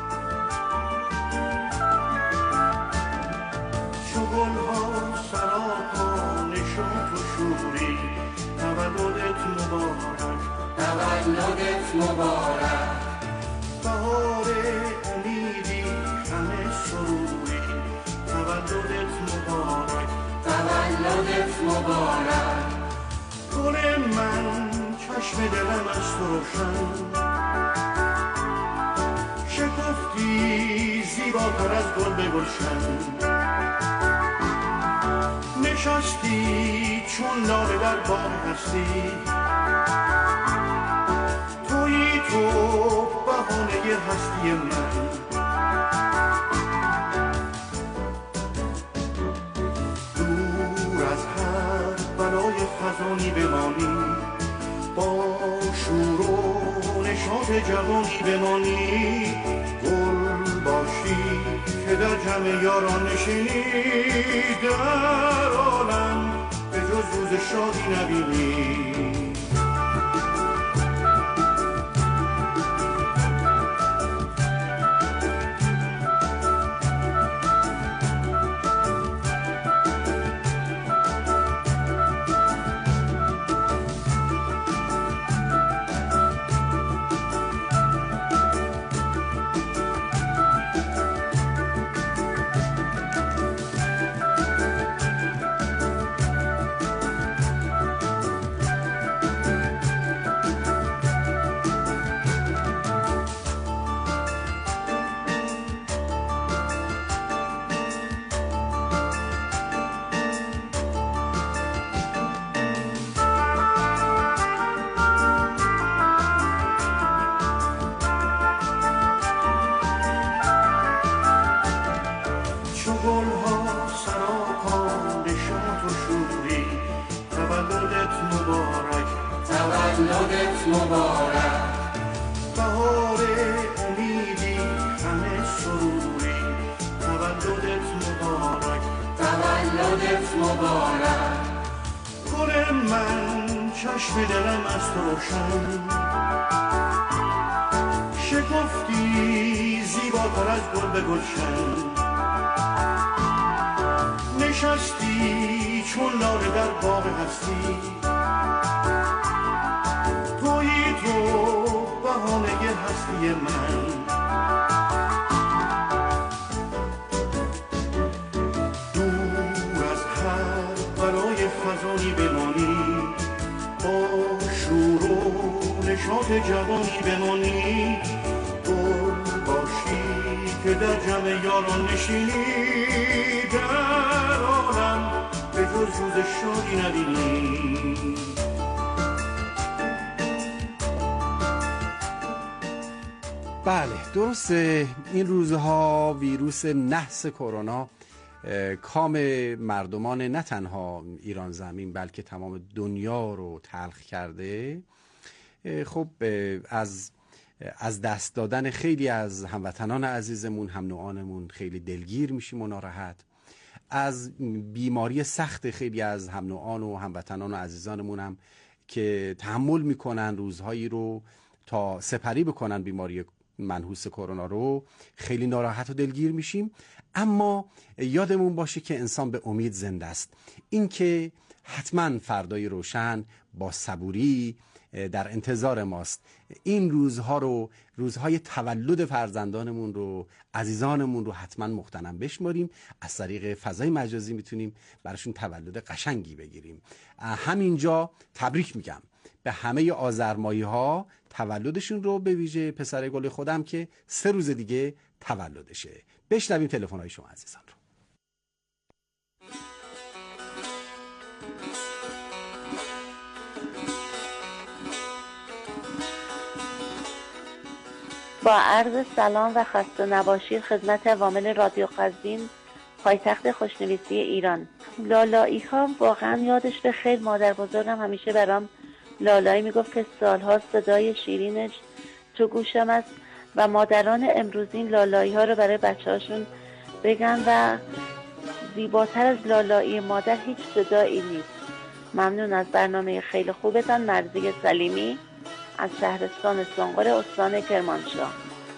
Speaker 18: شغل‌ها سراپا نشاط و شوری، تولدت مبارک، تولدت مبارک. بهار امیدی همه سروری، تولدت مبارک، تولدت مبارک. گل من چشم دلم از تو روشن، شکفتی زیباتر از گل به گلشن، نشستی چون لاله در باغ هستی، تویی تو بهانه هستی من. نشاط جوانی بمانی، گل باشی که در جمع یاران نشینی، در عالم به جز روز شادی نبینی. شکفتی زیباتر از گل به گلشن، نشستی چون لاله در باغ هستی، تویی تو بهانه هستی من. دور از هر برای خزانی بمانی، با شور و نشاط جوانی بمانی، گل باشی که در جمع یاران نشینی، در عالم به جز روز شادی نبینی.
Speaker 11: بله درسته، این روزها ویروس نحس کرونا کام مردمان نه تنها ایران زمین بلکه تمام دنیا رو تلخ کرده. خب از دست دادن خیلی از هموطنان عزیزمون، هم نوعانمون خیلی دلگیر میشیم و ناراحت. از بیماری سخت خیلی از هم نوعان و هموطنان و عزیزانمون هم که تحمل میکنن روزهایی رو تا سپری بکنن بیماری منحوس کرونا رو، خیلی ناراحت و دلگیر میشیم. اما یادمون باشه که انسان به امید زنده است، این که حتما فردای روشن با صبوری در انتظار ماست. این روزها رو، روزهای تولد فرزندانمون رو، عزیزانمون رو حتما مغتنم بشماریم. از طریق فضای مجازی میتونیم براشون تولد قشنگی بگیریم. همینجا تبریک میگم به همه آذرمایی ها تولدشون رو، به ویژه پسر گل خودم که 3 روز دیگه تولدشه. بشنویم تلفن های شما عزیزان رو.
Speaker 6: با عرض سلام و خسته نباشید خدمت عوامل رادیو قزوین، پایتخت خوشنویسی ایران. لالایی ها واقعا یادش به خیر. مادر بزرگم همیشه برام لالایی میگفت که سالها صدای شیرینش تو گوشم است و مادران امروزین لالایی ها رو برای بچه هاشون بگن و زیباتر از لالایی مادر هیچ صدایی نیست. ممنون از برنامه خیلی خوبتان. مرضی سلیمی از شهرستان سنقر استان کرمانشاه.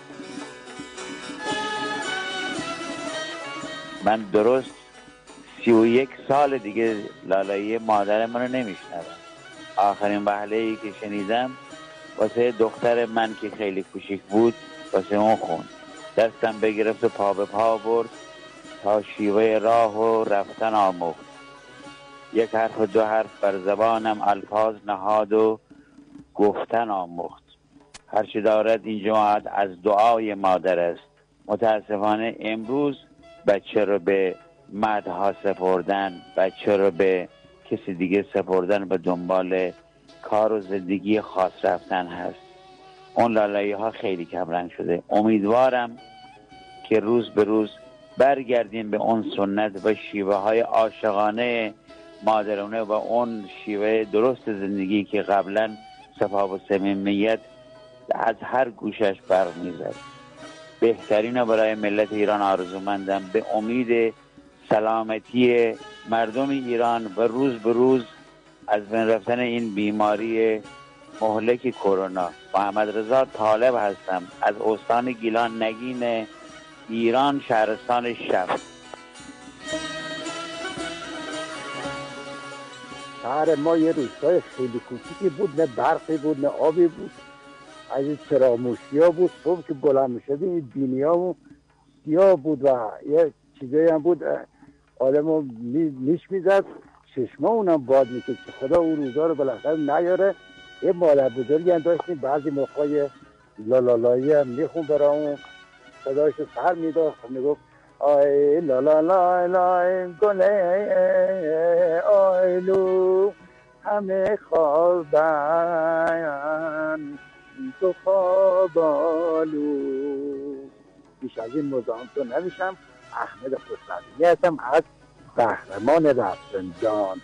Speaker 19: من درست 31 سال دیگه لالایی مادر منو نمیشنوم. آخرین وهله‌ای که شنیدم واسه دختر من که خیلی کوچیک بود واسه اون خوند. دستم بگرفت و پا به پا برد تا شیوه راه و رفتن آموخت. 1 حرف و 2 حرف بر زبانم الفاظ نهاد و گفتن آموخت. هرچه دارد این جماعت از دعای مادر است. متاسفانه امروز بچه رو به مدها سپردن، بچه رو به کسی دیگه سپردن، به دنبال کار و زندگی خاص رفتن هست. اون لالایی ها خیلی کمرنگ شده. امیدوارم که روز به روز برگردیم به اون سنت و شیوه های عاشقانه مادرانه و اون شیوه درست زندگی که قبلا صفا و صمیمیت از هر گوشش برق میزد. بهترین برای ملت ایران آرزومندم، به امید سلامتی مردم ایران و روز به روز از بین رفتن این بیماری مهلک کرونا. محمد رضا طالب هستم از استان گیلان نگین ایران، شهرستان شب.
Speaker 20: شهر ما یه روستای خیلی کوچیکی بود، نه برقی بود نه آبی بود، از این چراغ‌موشی‌ها بود. صبح که بلند می‌شدیم این بینی‌هامون سیاه بود و یه چیزایی هم بود آدمو نیش میزد، چشمامونم باد میکرد که خدا اون روزا رو بالاخره نیاره. یه مادر بزرگی هم داشتیم، بعضی موقعای لالالایی هم میخون برامون، صدایشو سر میداد، میگفت آی لالا لای گله آیلو همه خوابن تو خوابالو. بیش از این مزاحمتون نمیشم. احمد خسروی هستم از قهرمان رفسنجان.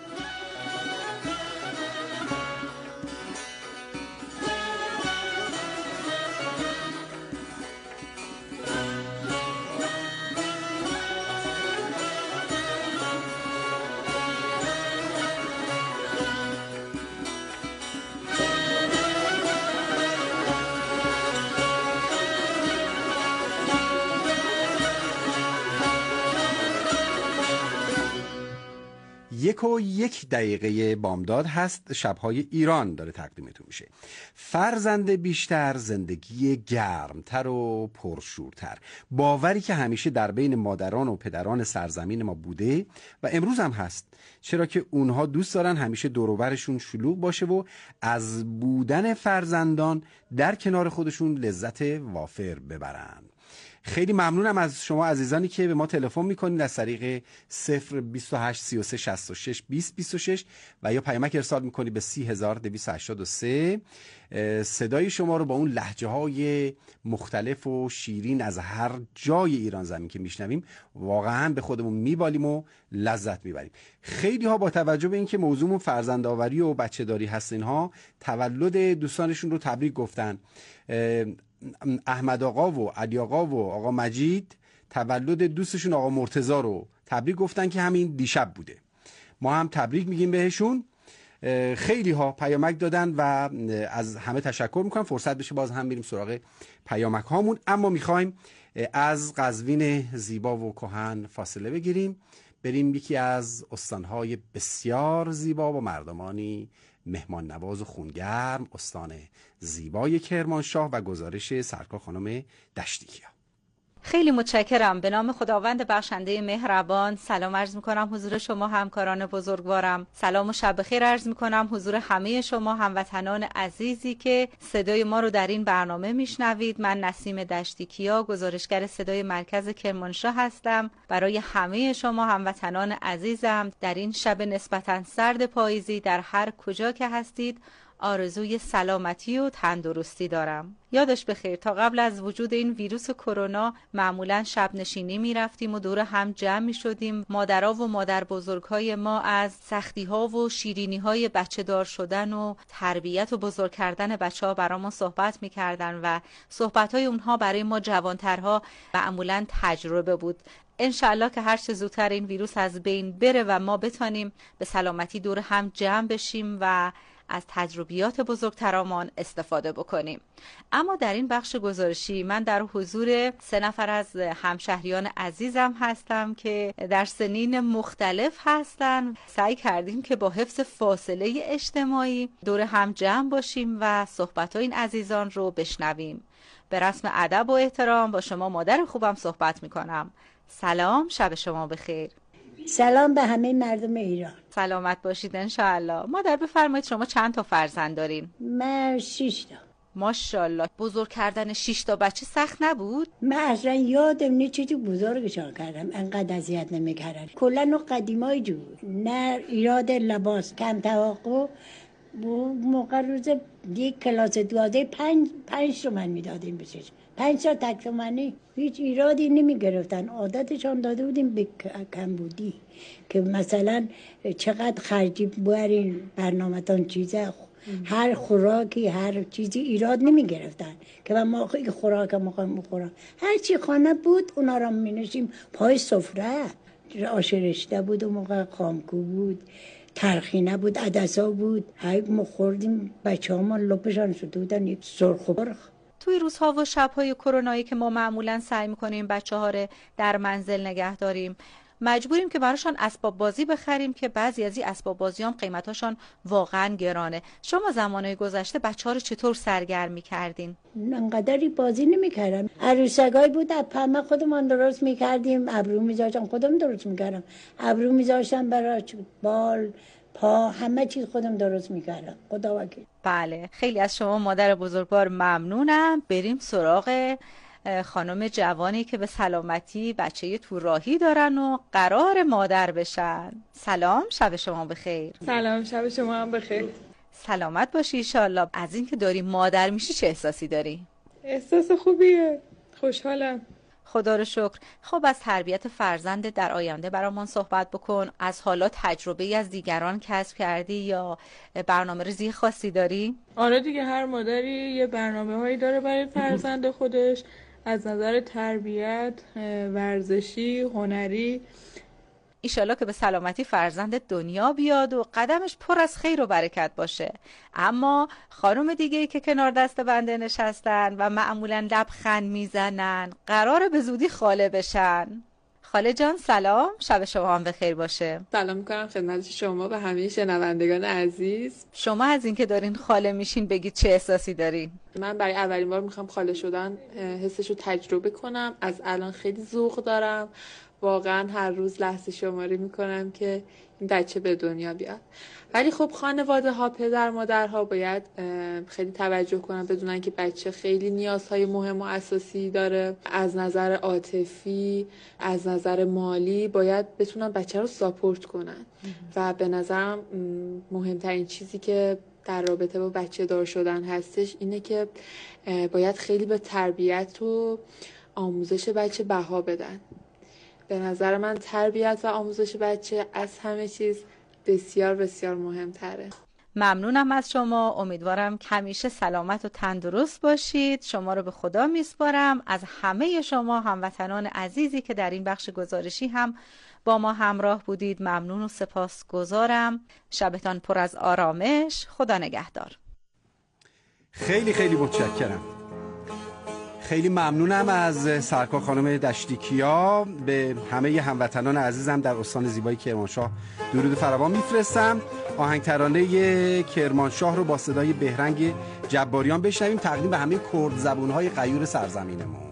Speaker 11: یک دقیقه بامداد هست. شبهای ایران داره تقدیمتون میشه. فرزند بیشتر، زندگی گرمتر و پرشورتر، باوری که همیشه در بین مادران و پدران سرزمین ما بوده و امروز هم هست، چرا که اونها دوست دارن همیشه دور و برشون شلوغ باشه و از بودن فرزندان در کنار خودشون لذت وافر ببرن. خیلی ممنونم از شما عزیزانی که به ما تلفن میکنید از طریق 028 33 66 20 26 و یا پیامک ارسال میکنید به 30283. صدای شما رو با اون لهجه های مختلف و شیرین از هر جای ایران زمین که میشنویم واقعا به خودمون میبالیم و لذت میبریم. خیلی ها با توجه به اینکه موضوعمون فرزندآوری و بچه داری هست، اینها تولد دوستانشون رو تبریک گفتن. احمد آقا و علی آقا و آقا مجید تولد دوستشون آقا مرتضی رو تبریک گفتن که همین دیشب بوده. ما هم تبریک میگیم بهشون. خیلی ها پیامک دادن و از همه تشکر میکنم. فرصت بشه باز هم میریم سراغ پیامک هامون، اما میخوایم از قزوین زیبا و کهن فاصله بگیریم، بریم یکی از استانهای بسیار زیبا و مردمانی مهمان نواز و خونگرم، استان زیبای کرمانشاه و گزارش سرکار خانم دشتیکیا.
Speaker 21: خیلی متشکرم. به نام خداوند بخشنده مهربان سلام عرض میکنم حضور شما همکاران بزرگوارم. سلام و شب بخیر عرض میکنم حضور همه شما هموطنان عزیزی که صدای ما رو در این برنامه میشنوید. من نسیم دشتیکیا، گزارشگر صدای مرکز کرمانشاه هستم. برای همه شما هموطنان عزیزم در این شب نسبتاً سرد پاییزی در هر کجا که هستید آرزوی سلامتی و تندرستی دارم. یادش بخیر تا قبل از وجود این ویروس کرونا معمولا شب نشینی می رفتیم و دور هم جمع می شدیم. مادرها و مادر بزرگهای ما از سختی ها و شیرینی های بچه دار شدن و تربیت و بزرگ کردن بچه ها برای ما صحبت می کردن و صحبت های اونها برای ما جوانترها معمولا تجربه بود. انشالله که هر چه زودتر این ویروس از بین بره و ما بتانیم به سلامتی دور هم جمع بشیم و از تجربیات بزرگترمان استفاده بکنیم. اما در این بخش گزارشی من در حضور 3 نفر از همشهریان عزیزم هستم که در سنین مختلف هستن. سعی کردیم که با حفظ فاصله اجتماعی دور هم جمع باشیم و صحبت‌های این عزیزان رو بشنویم. به رسم ادب و احترام با شما مادر خوبم صحبت می‌کنم. سلام، شب شما بخیر.
Speaker 22: سلام به همه مردم ایران.
Speaker 21: سلامت باشید انشاءالله. مادر بفرمایید شما چند تا فرزند دارین؟
Speaker 22: من 6 تا.
Speaker 21: ماشاءالله. بزرگ کردن 6 تا بچه سخت نبود؟
Speaker 22: من اصلا یادم نیست چطور بزرگشان کردم، انقدر اذیت نمی‌کردن. کلا اون قدیمای جو نه ایراد لباس کم توقع. موقع روز یک کلاس دوازده 5 تومن میدادیم بهش. 5 تا تک تومنی هیچ ایرادی نمی گرفتن. عادتشان داده بودیم به کم بودی که مثلا چقدر خرجی برین برنامه‌تان چیزه هر خوراکی هر چیزی ایراد نمی گرفتن که ما این خوراک میخوایم بخورم. هر چی خانه بود اونا را می نشیم پای سفره. آش رشته بود، اون موقع خامکو بود، ترخینه بود، عدسا بود. ما خوردیم، بچه ها ما لپشان شده بودن یک سرخ و برخ.
Speaker 21: توی روزها و شب‌های کرونایی که ما معمولاً سعی می‌کنیم بچه‌ها رو در منزل نگه داریم، مجبوریم که براشون اسباب بازی بخریم که بعضی از این اسباب بازی هم قیمتاشون واقعاً گرانه. شما زمانهای گذشته بچه‌ها رو چطور سرگرم می‌کردین؟
Speaker 22: انقدری بازی نمی‌کردم. عروسکای بود، پمه خودمون درست می‌کردیم، ابرو می‌ذاشتم خودم درست می‌کردم. ابرو می‌ذاشتم برای بال، پا، همه چیز خودم درست می‌کردم. خدا وکیل.
Speaker 21: بله، خیلی از شما مادر بزرگوار ممنونم. بریم سراغ خانم جوانی که به سلامتی بچه تو راهی دارن و قرار مادر بشن. سلام، شب شما بخیر.
Speaker 2: سلام، شب شما هم بخیر.
Speaker 21: سلامت باشی انشالله. از این که داری مادر میشی چه احساسی داری؟
Speaker 2: احساس خوبیه، خوشحالم.
Speaker 21: خدا رو شکر. خب از تربیت فرزند در آینده برامون صحبت بکن. از حالا تجربه از دیگران کسب کردی یا برنامه ریزی خاصی داری؟
Speaker 2: آره دیگه، هر مادری یه برنامه هایی داره برای فرزند خودش، از نظر تربیت، ورزشی، هنری.
Speaker 21: ایشالا که به سلامتی فرزند دنیا بیاد و قدمش پر از خیر و برکت باشه. اما خانم دیگه‌ای که کنار دست بنده نشستن و معمولاً لبخند میزنن قراره به زودی خاله بشن. خاله جان سلام، شب شما هم بخیر باشه.
Speaker 2: سلام میکنم خدمت شما و همه شنوندگان عزیز.
Speaker 21: شما از این که دارین خاله میشین بگید چه احساسی دارین؟
Speaker 2: من برای اولین بار میخوام خاله شدن حسشو تجربه کنم. از الان خیلی ذوق دارم، واقعا هر روز لحظه شماری میکنم که این بچه به دنیا بیاد. ولی خب خانواده ها، پدر مادرها باید خیلی توجه کنن، بدونن که بچه خیلی نیازهای مهم و اساسی داره. از نظر عاطفی، از نظر مالی باید بتونن بچه رو ساپورت کنن. و به نظرم مهمترین چیزی که در رابطه با بچه دار شدن هستش اینه که باید خیلی به تربیت و آموزش بچه بها بدن. به نظر من تربیت و آموزش بچه از همه چیز بسیار بسیار مهمتره.
Speaker 21: ممنونم از شما. امیدوارم که همیشه سلامت و تندرست باشید. شما رو به خدا میسپارم. از همه شما هموطنان عزیزی که در این بخش گزارشی هم با ما همراه بودید ممنون و سپاسگزارم. شبتان پر از آرامش. خدا نگهدار.
Speaker 11: خیلی خیلی متشکرم. خیلی ممنونم از سرکار خانم دشتیکیا. به همه هموطنان عزیزم در استان زیبای کرمانشاه درود فراوان میفرستم. آهنگ ترانه کرمانشاه رو با صدای بهرنگ جباریان بشنویم، تقدیم به همه کرد زبون‌های غیور سرزمینمون.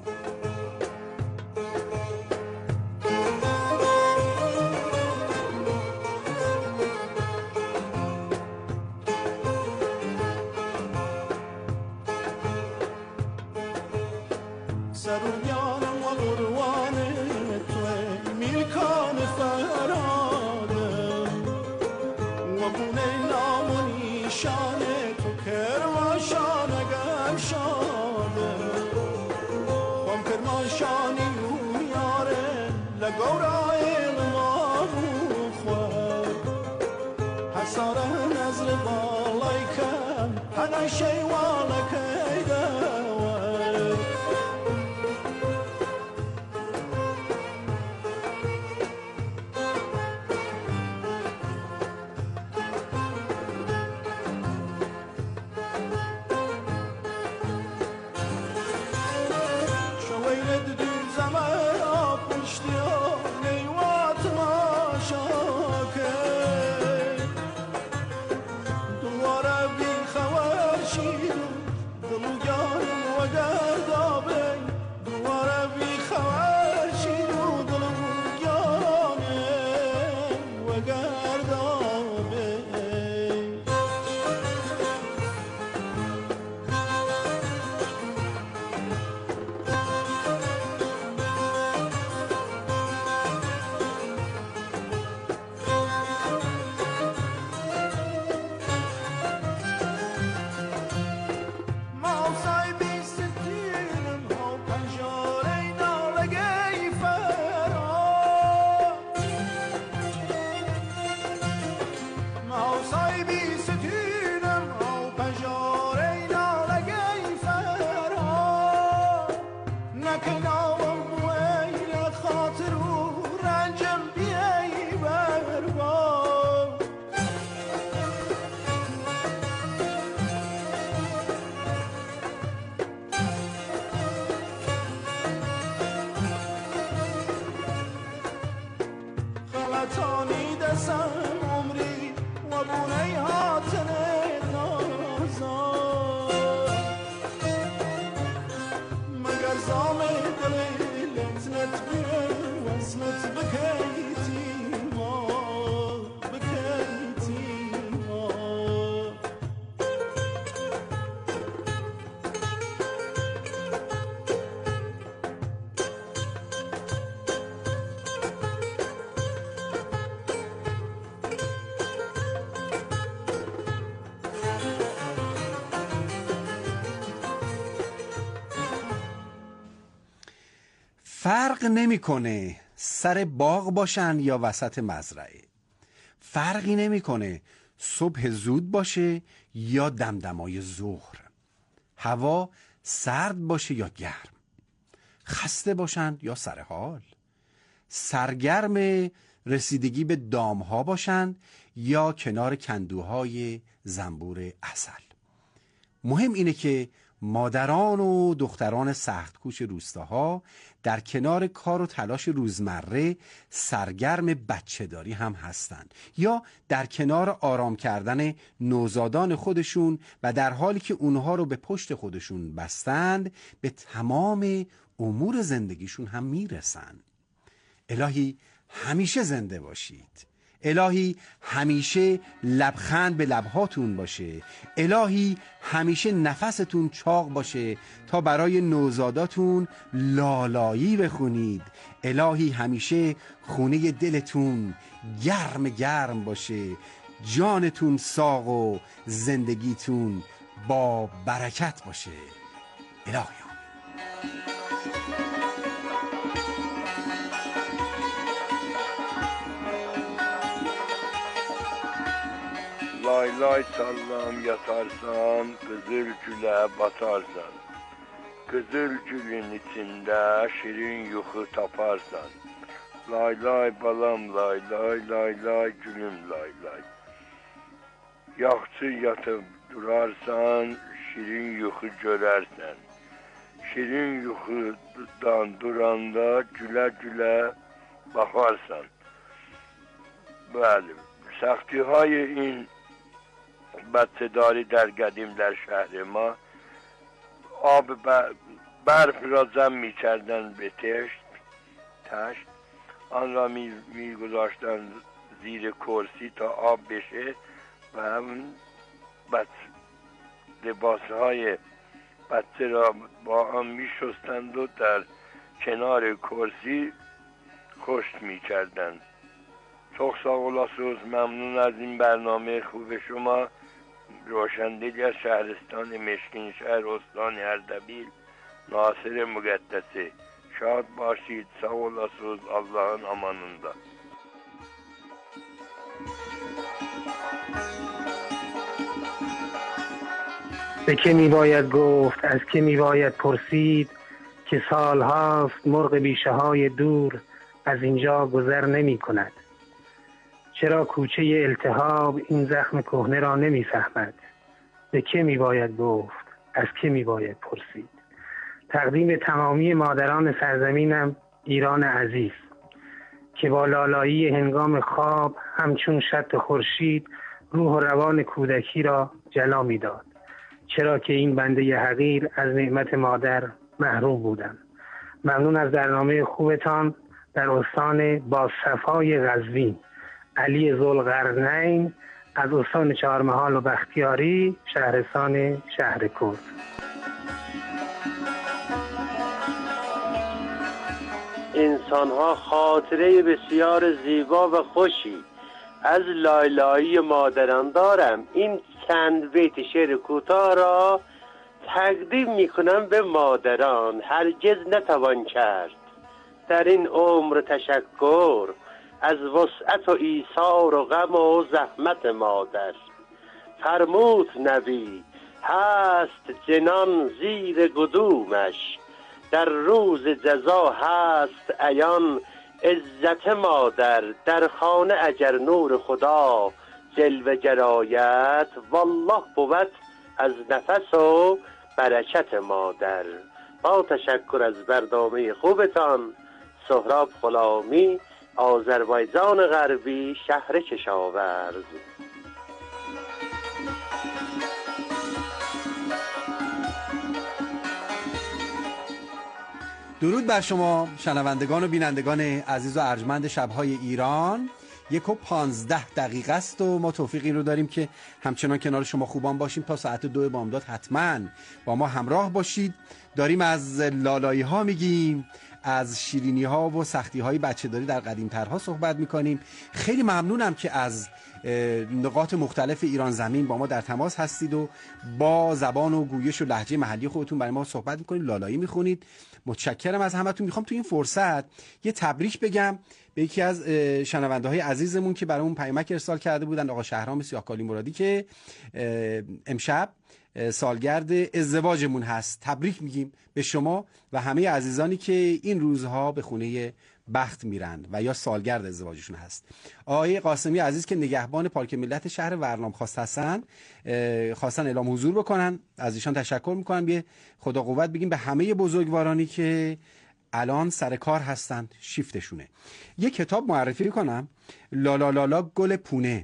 Speaker 18: صاحبی ستینم
Speaker 11: فرق نمیکنه سر باغ باشن یا وسط مزرعه، فرقی نمیکنه صبح زود باشه یا دمدمای ظهر، هوا سرد باشه یا گرم، خسته باشن یا سرحال، سرگرم رسیدگی به دامها باشن یا کنار کندوهای زنبور عسل. مهم اینه که مادران و دختران سختکوش روستاها در کنار کار و تلاش روزمره سرگرم بچه‌داری هم هستن یا در کنار آرام کردن نوزادان خودشون و در حالی که اونها رو به پشت خودشون بستند به تمام امور زندگیشون هم میرسن. الهی همیشه زنده باشید. الهی همیشه لبخند به لبهاتون باشه. الهی همیشه نفستون چاق باشه تا برای نوزاداتون لالایی بخونید. الهی همیشه خونه دلتون گرم گرم باشه، جانتون ساق و زندگیتون با برکت باشه. الهی
Speaker 3: Lay lay sallam yatarsan, kızıl güle batarsan. Kızıl gülün içinde şirin yuxu taparsan. Lay lay balam lay lay lay lay gülüm lay lay. Yaxşı yatıp durarsan, şirin yuxu görərsən. Şirin yuxudan duranda gülə gülə baxarsan. Bəli, سختی‌های این بچه‌داری در قدیم در شهر ما آب برف را زم می‌کردند به تشت آن را می‌گذاشتند زیر کرسی تا آب بشه و هم لباس‌های بچه را با آن می‌شستند و در کنار کرسی خشک می‌کردند. çok sağ olasınız. ممنون از این برنامه خوب شما. روشندلی از شهرستان مشکینشهر استان اردبیل، ناصر مقدسی. شاد باشید. sağ olasınız. Allah'ın amanında.
Speaker 5: به که می باید گفت، از که می باید پرسید که سال هاست مرغ بیشه های دور از اینجا گذر نمی کند. چرا کوچه التهاب این زخم کهنه را نمی فهمد؟ به که می باید گفت، از که می باید پرسید. تقدیم تمامی مادران سرزمینم ایران عزیز که با لالایی هنگام خواب همچون شط خورشید روح و روان کودکی را جلا می داد. چرا که این بنده حقیر از نعمت مادر محروم بودم. ممنون از برنامه خوبتان. در استان باصفای قزوین، علی ذوالقرنین از استان چهارمحال و بختیاری، شهرستان شهرکرد.
Speaker 15: انسان‌ها خاطره بسیار زیبا و خوشی از لایلایی مادران دارم. این چند بیت شعر کوتاه را تقدیم میکنم به مادران. هرگز نتوان کرد در این عمر تشکر از وسعت و ایثار و غم و زحمت مادر. فرمود نبی هست جنان زیر قدومش، در روز جزا هست عیان عزت مادر. در خانه اگر نور خدا جلوه گرایت، والله بود از نفس و برکت مادر. با تشکر از برنامه خوبتان. سهراب غلامی، آذربایجان غربی، شهر کشاورز.
Speaker 11: درود بر شما شنوندگان و بینندگان عزیز و ارجمند شب‌های ایران. 1:15 است و ما توفیق این رو داریم که همچنان کنار شما خوبان باشیم تا ساعت 2 بامداد. حتما با ما همراه باشید. داریم از لالایی ها میگیم، از شیرینی ها و سختی های بچه داری در قدیم ترها صحبت میکنیم. خیلی ممنونم که از نقاط مختلف ایران زمین با ما در تماس هستید و با زبان و گویش و لهجه محلی خودتون برای ما صحبت میکنید، لالایی میخونید. متشکرم از همتون. میخوام تو این فرصت یه تبریک بگم به یکی از شنونده های عزیزمون که برامون پیامک ارسال کرده بودن، آقا شهرام سیاهکالی مرادی، که امشب سالگرد ازدواجمون هست. تبریک میگیم به شما و همه عزیزانی که این روزها به خونه بخت میرن و یا سالگرد ازدواجشون هست. آقای قاسمی عزیز که نگهبان پارک ملت شهر ورنام خواستن اعلام حضور بکنن، از ایشان تشکر میکنم. یه خدا قوت بگیم به همه بزرگوارانی که الان سر کار هستن، شیفتشونه. یه کتاب معرفی کنم، لالا لالا گل پونه،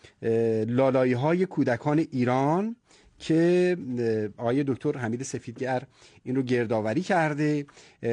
Speaker 11: لالایی های کودکان ایران، که آقای دکتر حمید سفیدگر این رو گردآوری کرده،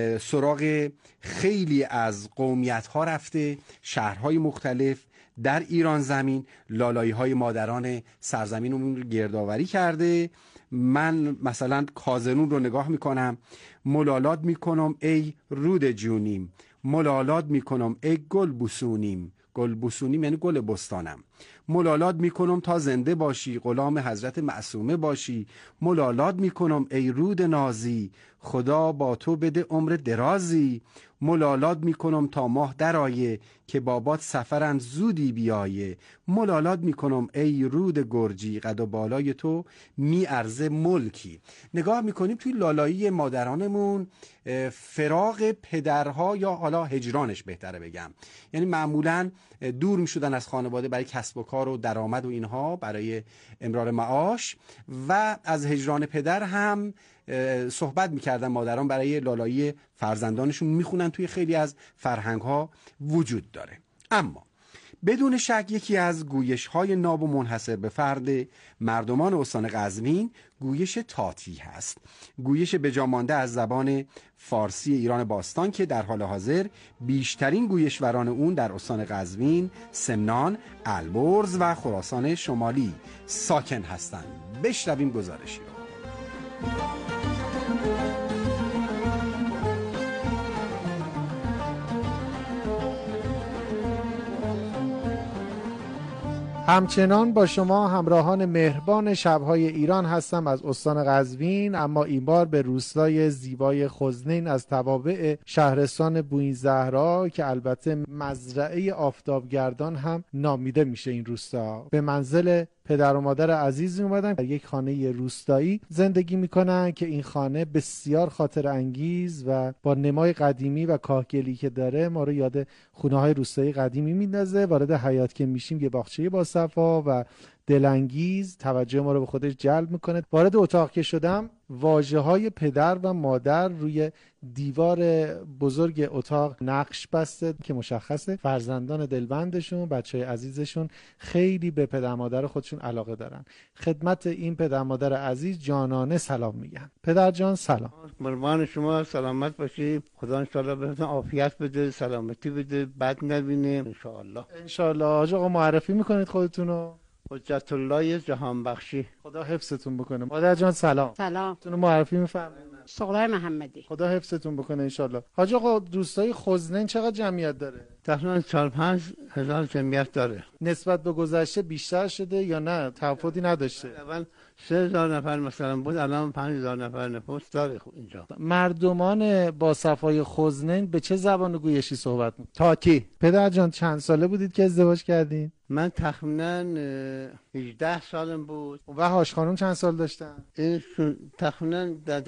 Speaker 11: سراغ خیلی از قومیت ها رفته، شهرهای مختلف در ایران زمین، لالایی های مادران سرزمین رو گردآوری کرده. من مثلا کازنون رو نگاه میکنم، ملالات میکنم ای رود جونیم، ملالات میکنم ای گل بوسونیم، گل بوسونیم یعنی گل بستانم، ملالات میکنم تا زنده باشی، غلام حضرت معصومه باشی، ملالات میکنم ای رود نازی، خدا با تو بده عمر درازی، ملالات میکنم تا ماه درآیه، که بابات سفرن زودی بیایه، ملالات میکنم ای رود گرجی، قد و بالای تو میارزه ملکی. نگاه میکنیم توی لالایی مادرانمون فراق پدرها، یا حالا هجرانش بهتره بگم، یعنی معمولاً دور میشدن از خانواده برای کسب و کار و درآمد و اینها، برای امرار معاش، و از هجران پدر هم صحبت میکردن مادران، برای لالایی فرزندانشون میخونن. توی خیلی از فرهنگ ها وجود داره. اما بدون شک یکی از گویش های ناب و منحصر به فرد مردمان استان قزوین گویش تاتی هست، گویش بجامانده از زبان فارسی ایران باستان که در حال حاضر بیشترین گویشوران اون در استان قزوین، سمنان، البرز و خراسان شمالی ساکن هستند. بشنویم گزارشی رو.
Speaker 16: همچنان با شما همراهان مهربان شب‌های ایران هستم از استان قزوین، اما این بار به روستای زیبای خزنین از توابع شهرستان بوئین زهرا که البته مزرعه آفتابگردان هم نامیده میشه این روستا. به منزل پدر و مادر عزیزی اومدن، در یک خانه روستایی زندگی میکنن که این خانه بسیار خاطر انگیز و با نمای قدیمی و کاهگلی که داره ما رو یاد خونه‌های روستایی قدیمی میندازه. وارد حیاط که میشیم یه باغچه با صفا و دلانگیز توجه ما رو به خودش جلب میکنه. وارد اتاق که شدم واژه‌های پدر و مادر روی دیوار بزرگ اتاق نقش بسته که مشخصه فرزندان دلبندشون، بچه‌های عزیزشون خیلی به پدر مادر خودشون علاقه دارن. خدمت این پدر مادر عزیز جانانه سلام میگن. پدر جان سلام.
Speaker 1: قربان شما، سلامت باشی. خدا ان شاء الله بهتون عافیت بده، سلامتی بده، بد نبینه ان شاء الله.
Speaker 16: ان شاء الله. حاج آقا معرفی میکنید خودتونو؟
Speaker 1: حجت الله جهان بخشی.
Speaker 16: خدا حفظتون بکنه. مادر جان سلام.
Speaker 8: سلام.
Speaker 16: تونو معرفی میفرمایید؟
Speaker 8: شغلای محمدی.
Speaker 16: خدا حفظتون بکنه ان شاء الله. حاج آقا روستای خزنین چقدر جمعیت داره؟
Speaker 1: تقریبا 4-5 هزار جمعیت داره.
Speaker 16: نسبت به گذشته بیشتر شده یا نه تفاوتی نداشته؟
Speaker 1: اول 3000 نفر مثلا بود، الان 5000 نفر نفوس داره اینجا.
Speaker 16: مردمان با صفای خزنین به چه زبان گویشی صحبت می‌کنن؟
Speaker 1: تاتی.
Speaker 16: پدر جان چند ساله بودید که ازدواج کردین؟
Speaker 1: من تقریبا 18 سالم بود.
Speaker 16: و هاش خانم چند سال داشتن؟
Speaker 1: تقریبا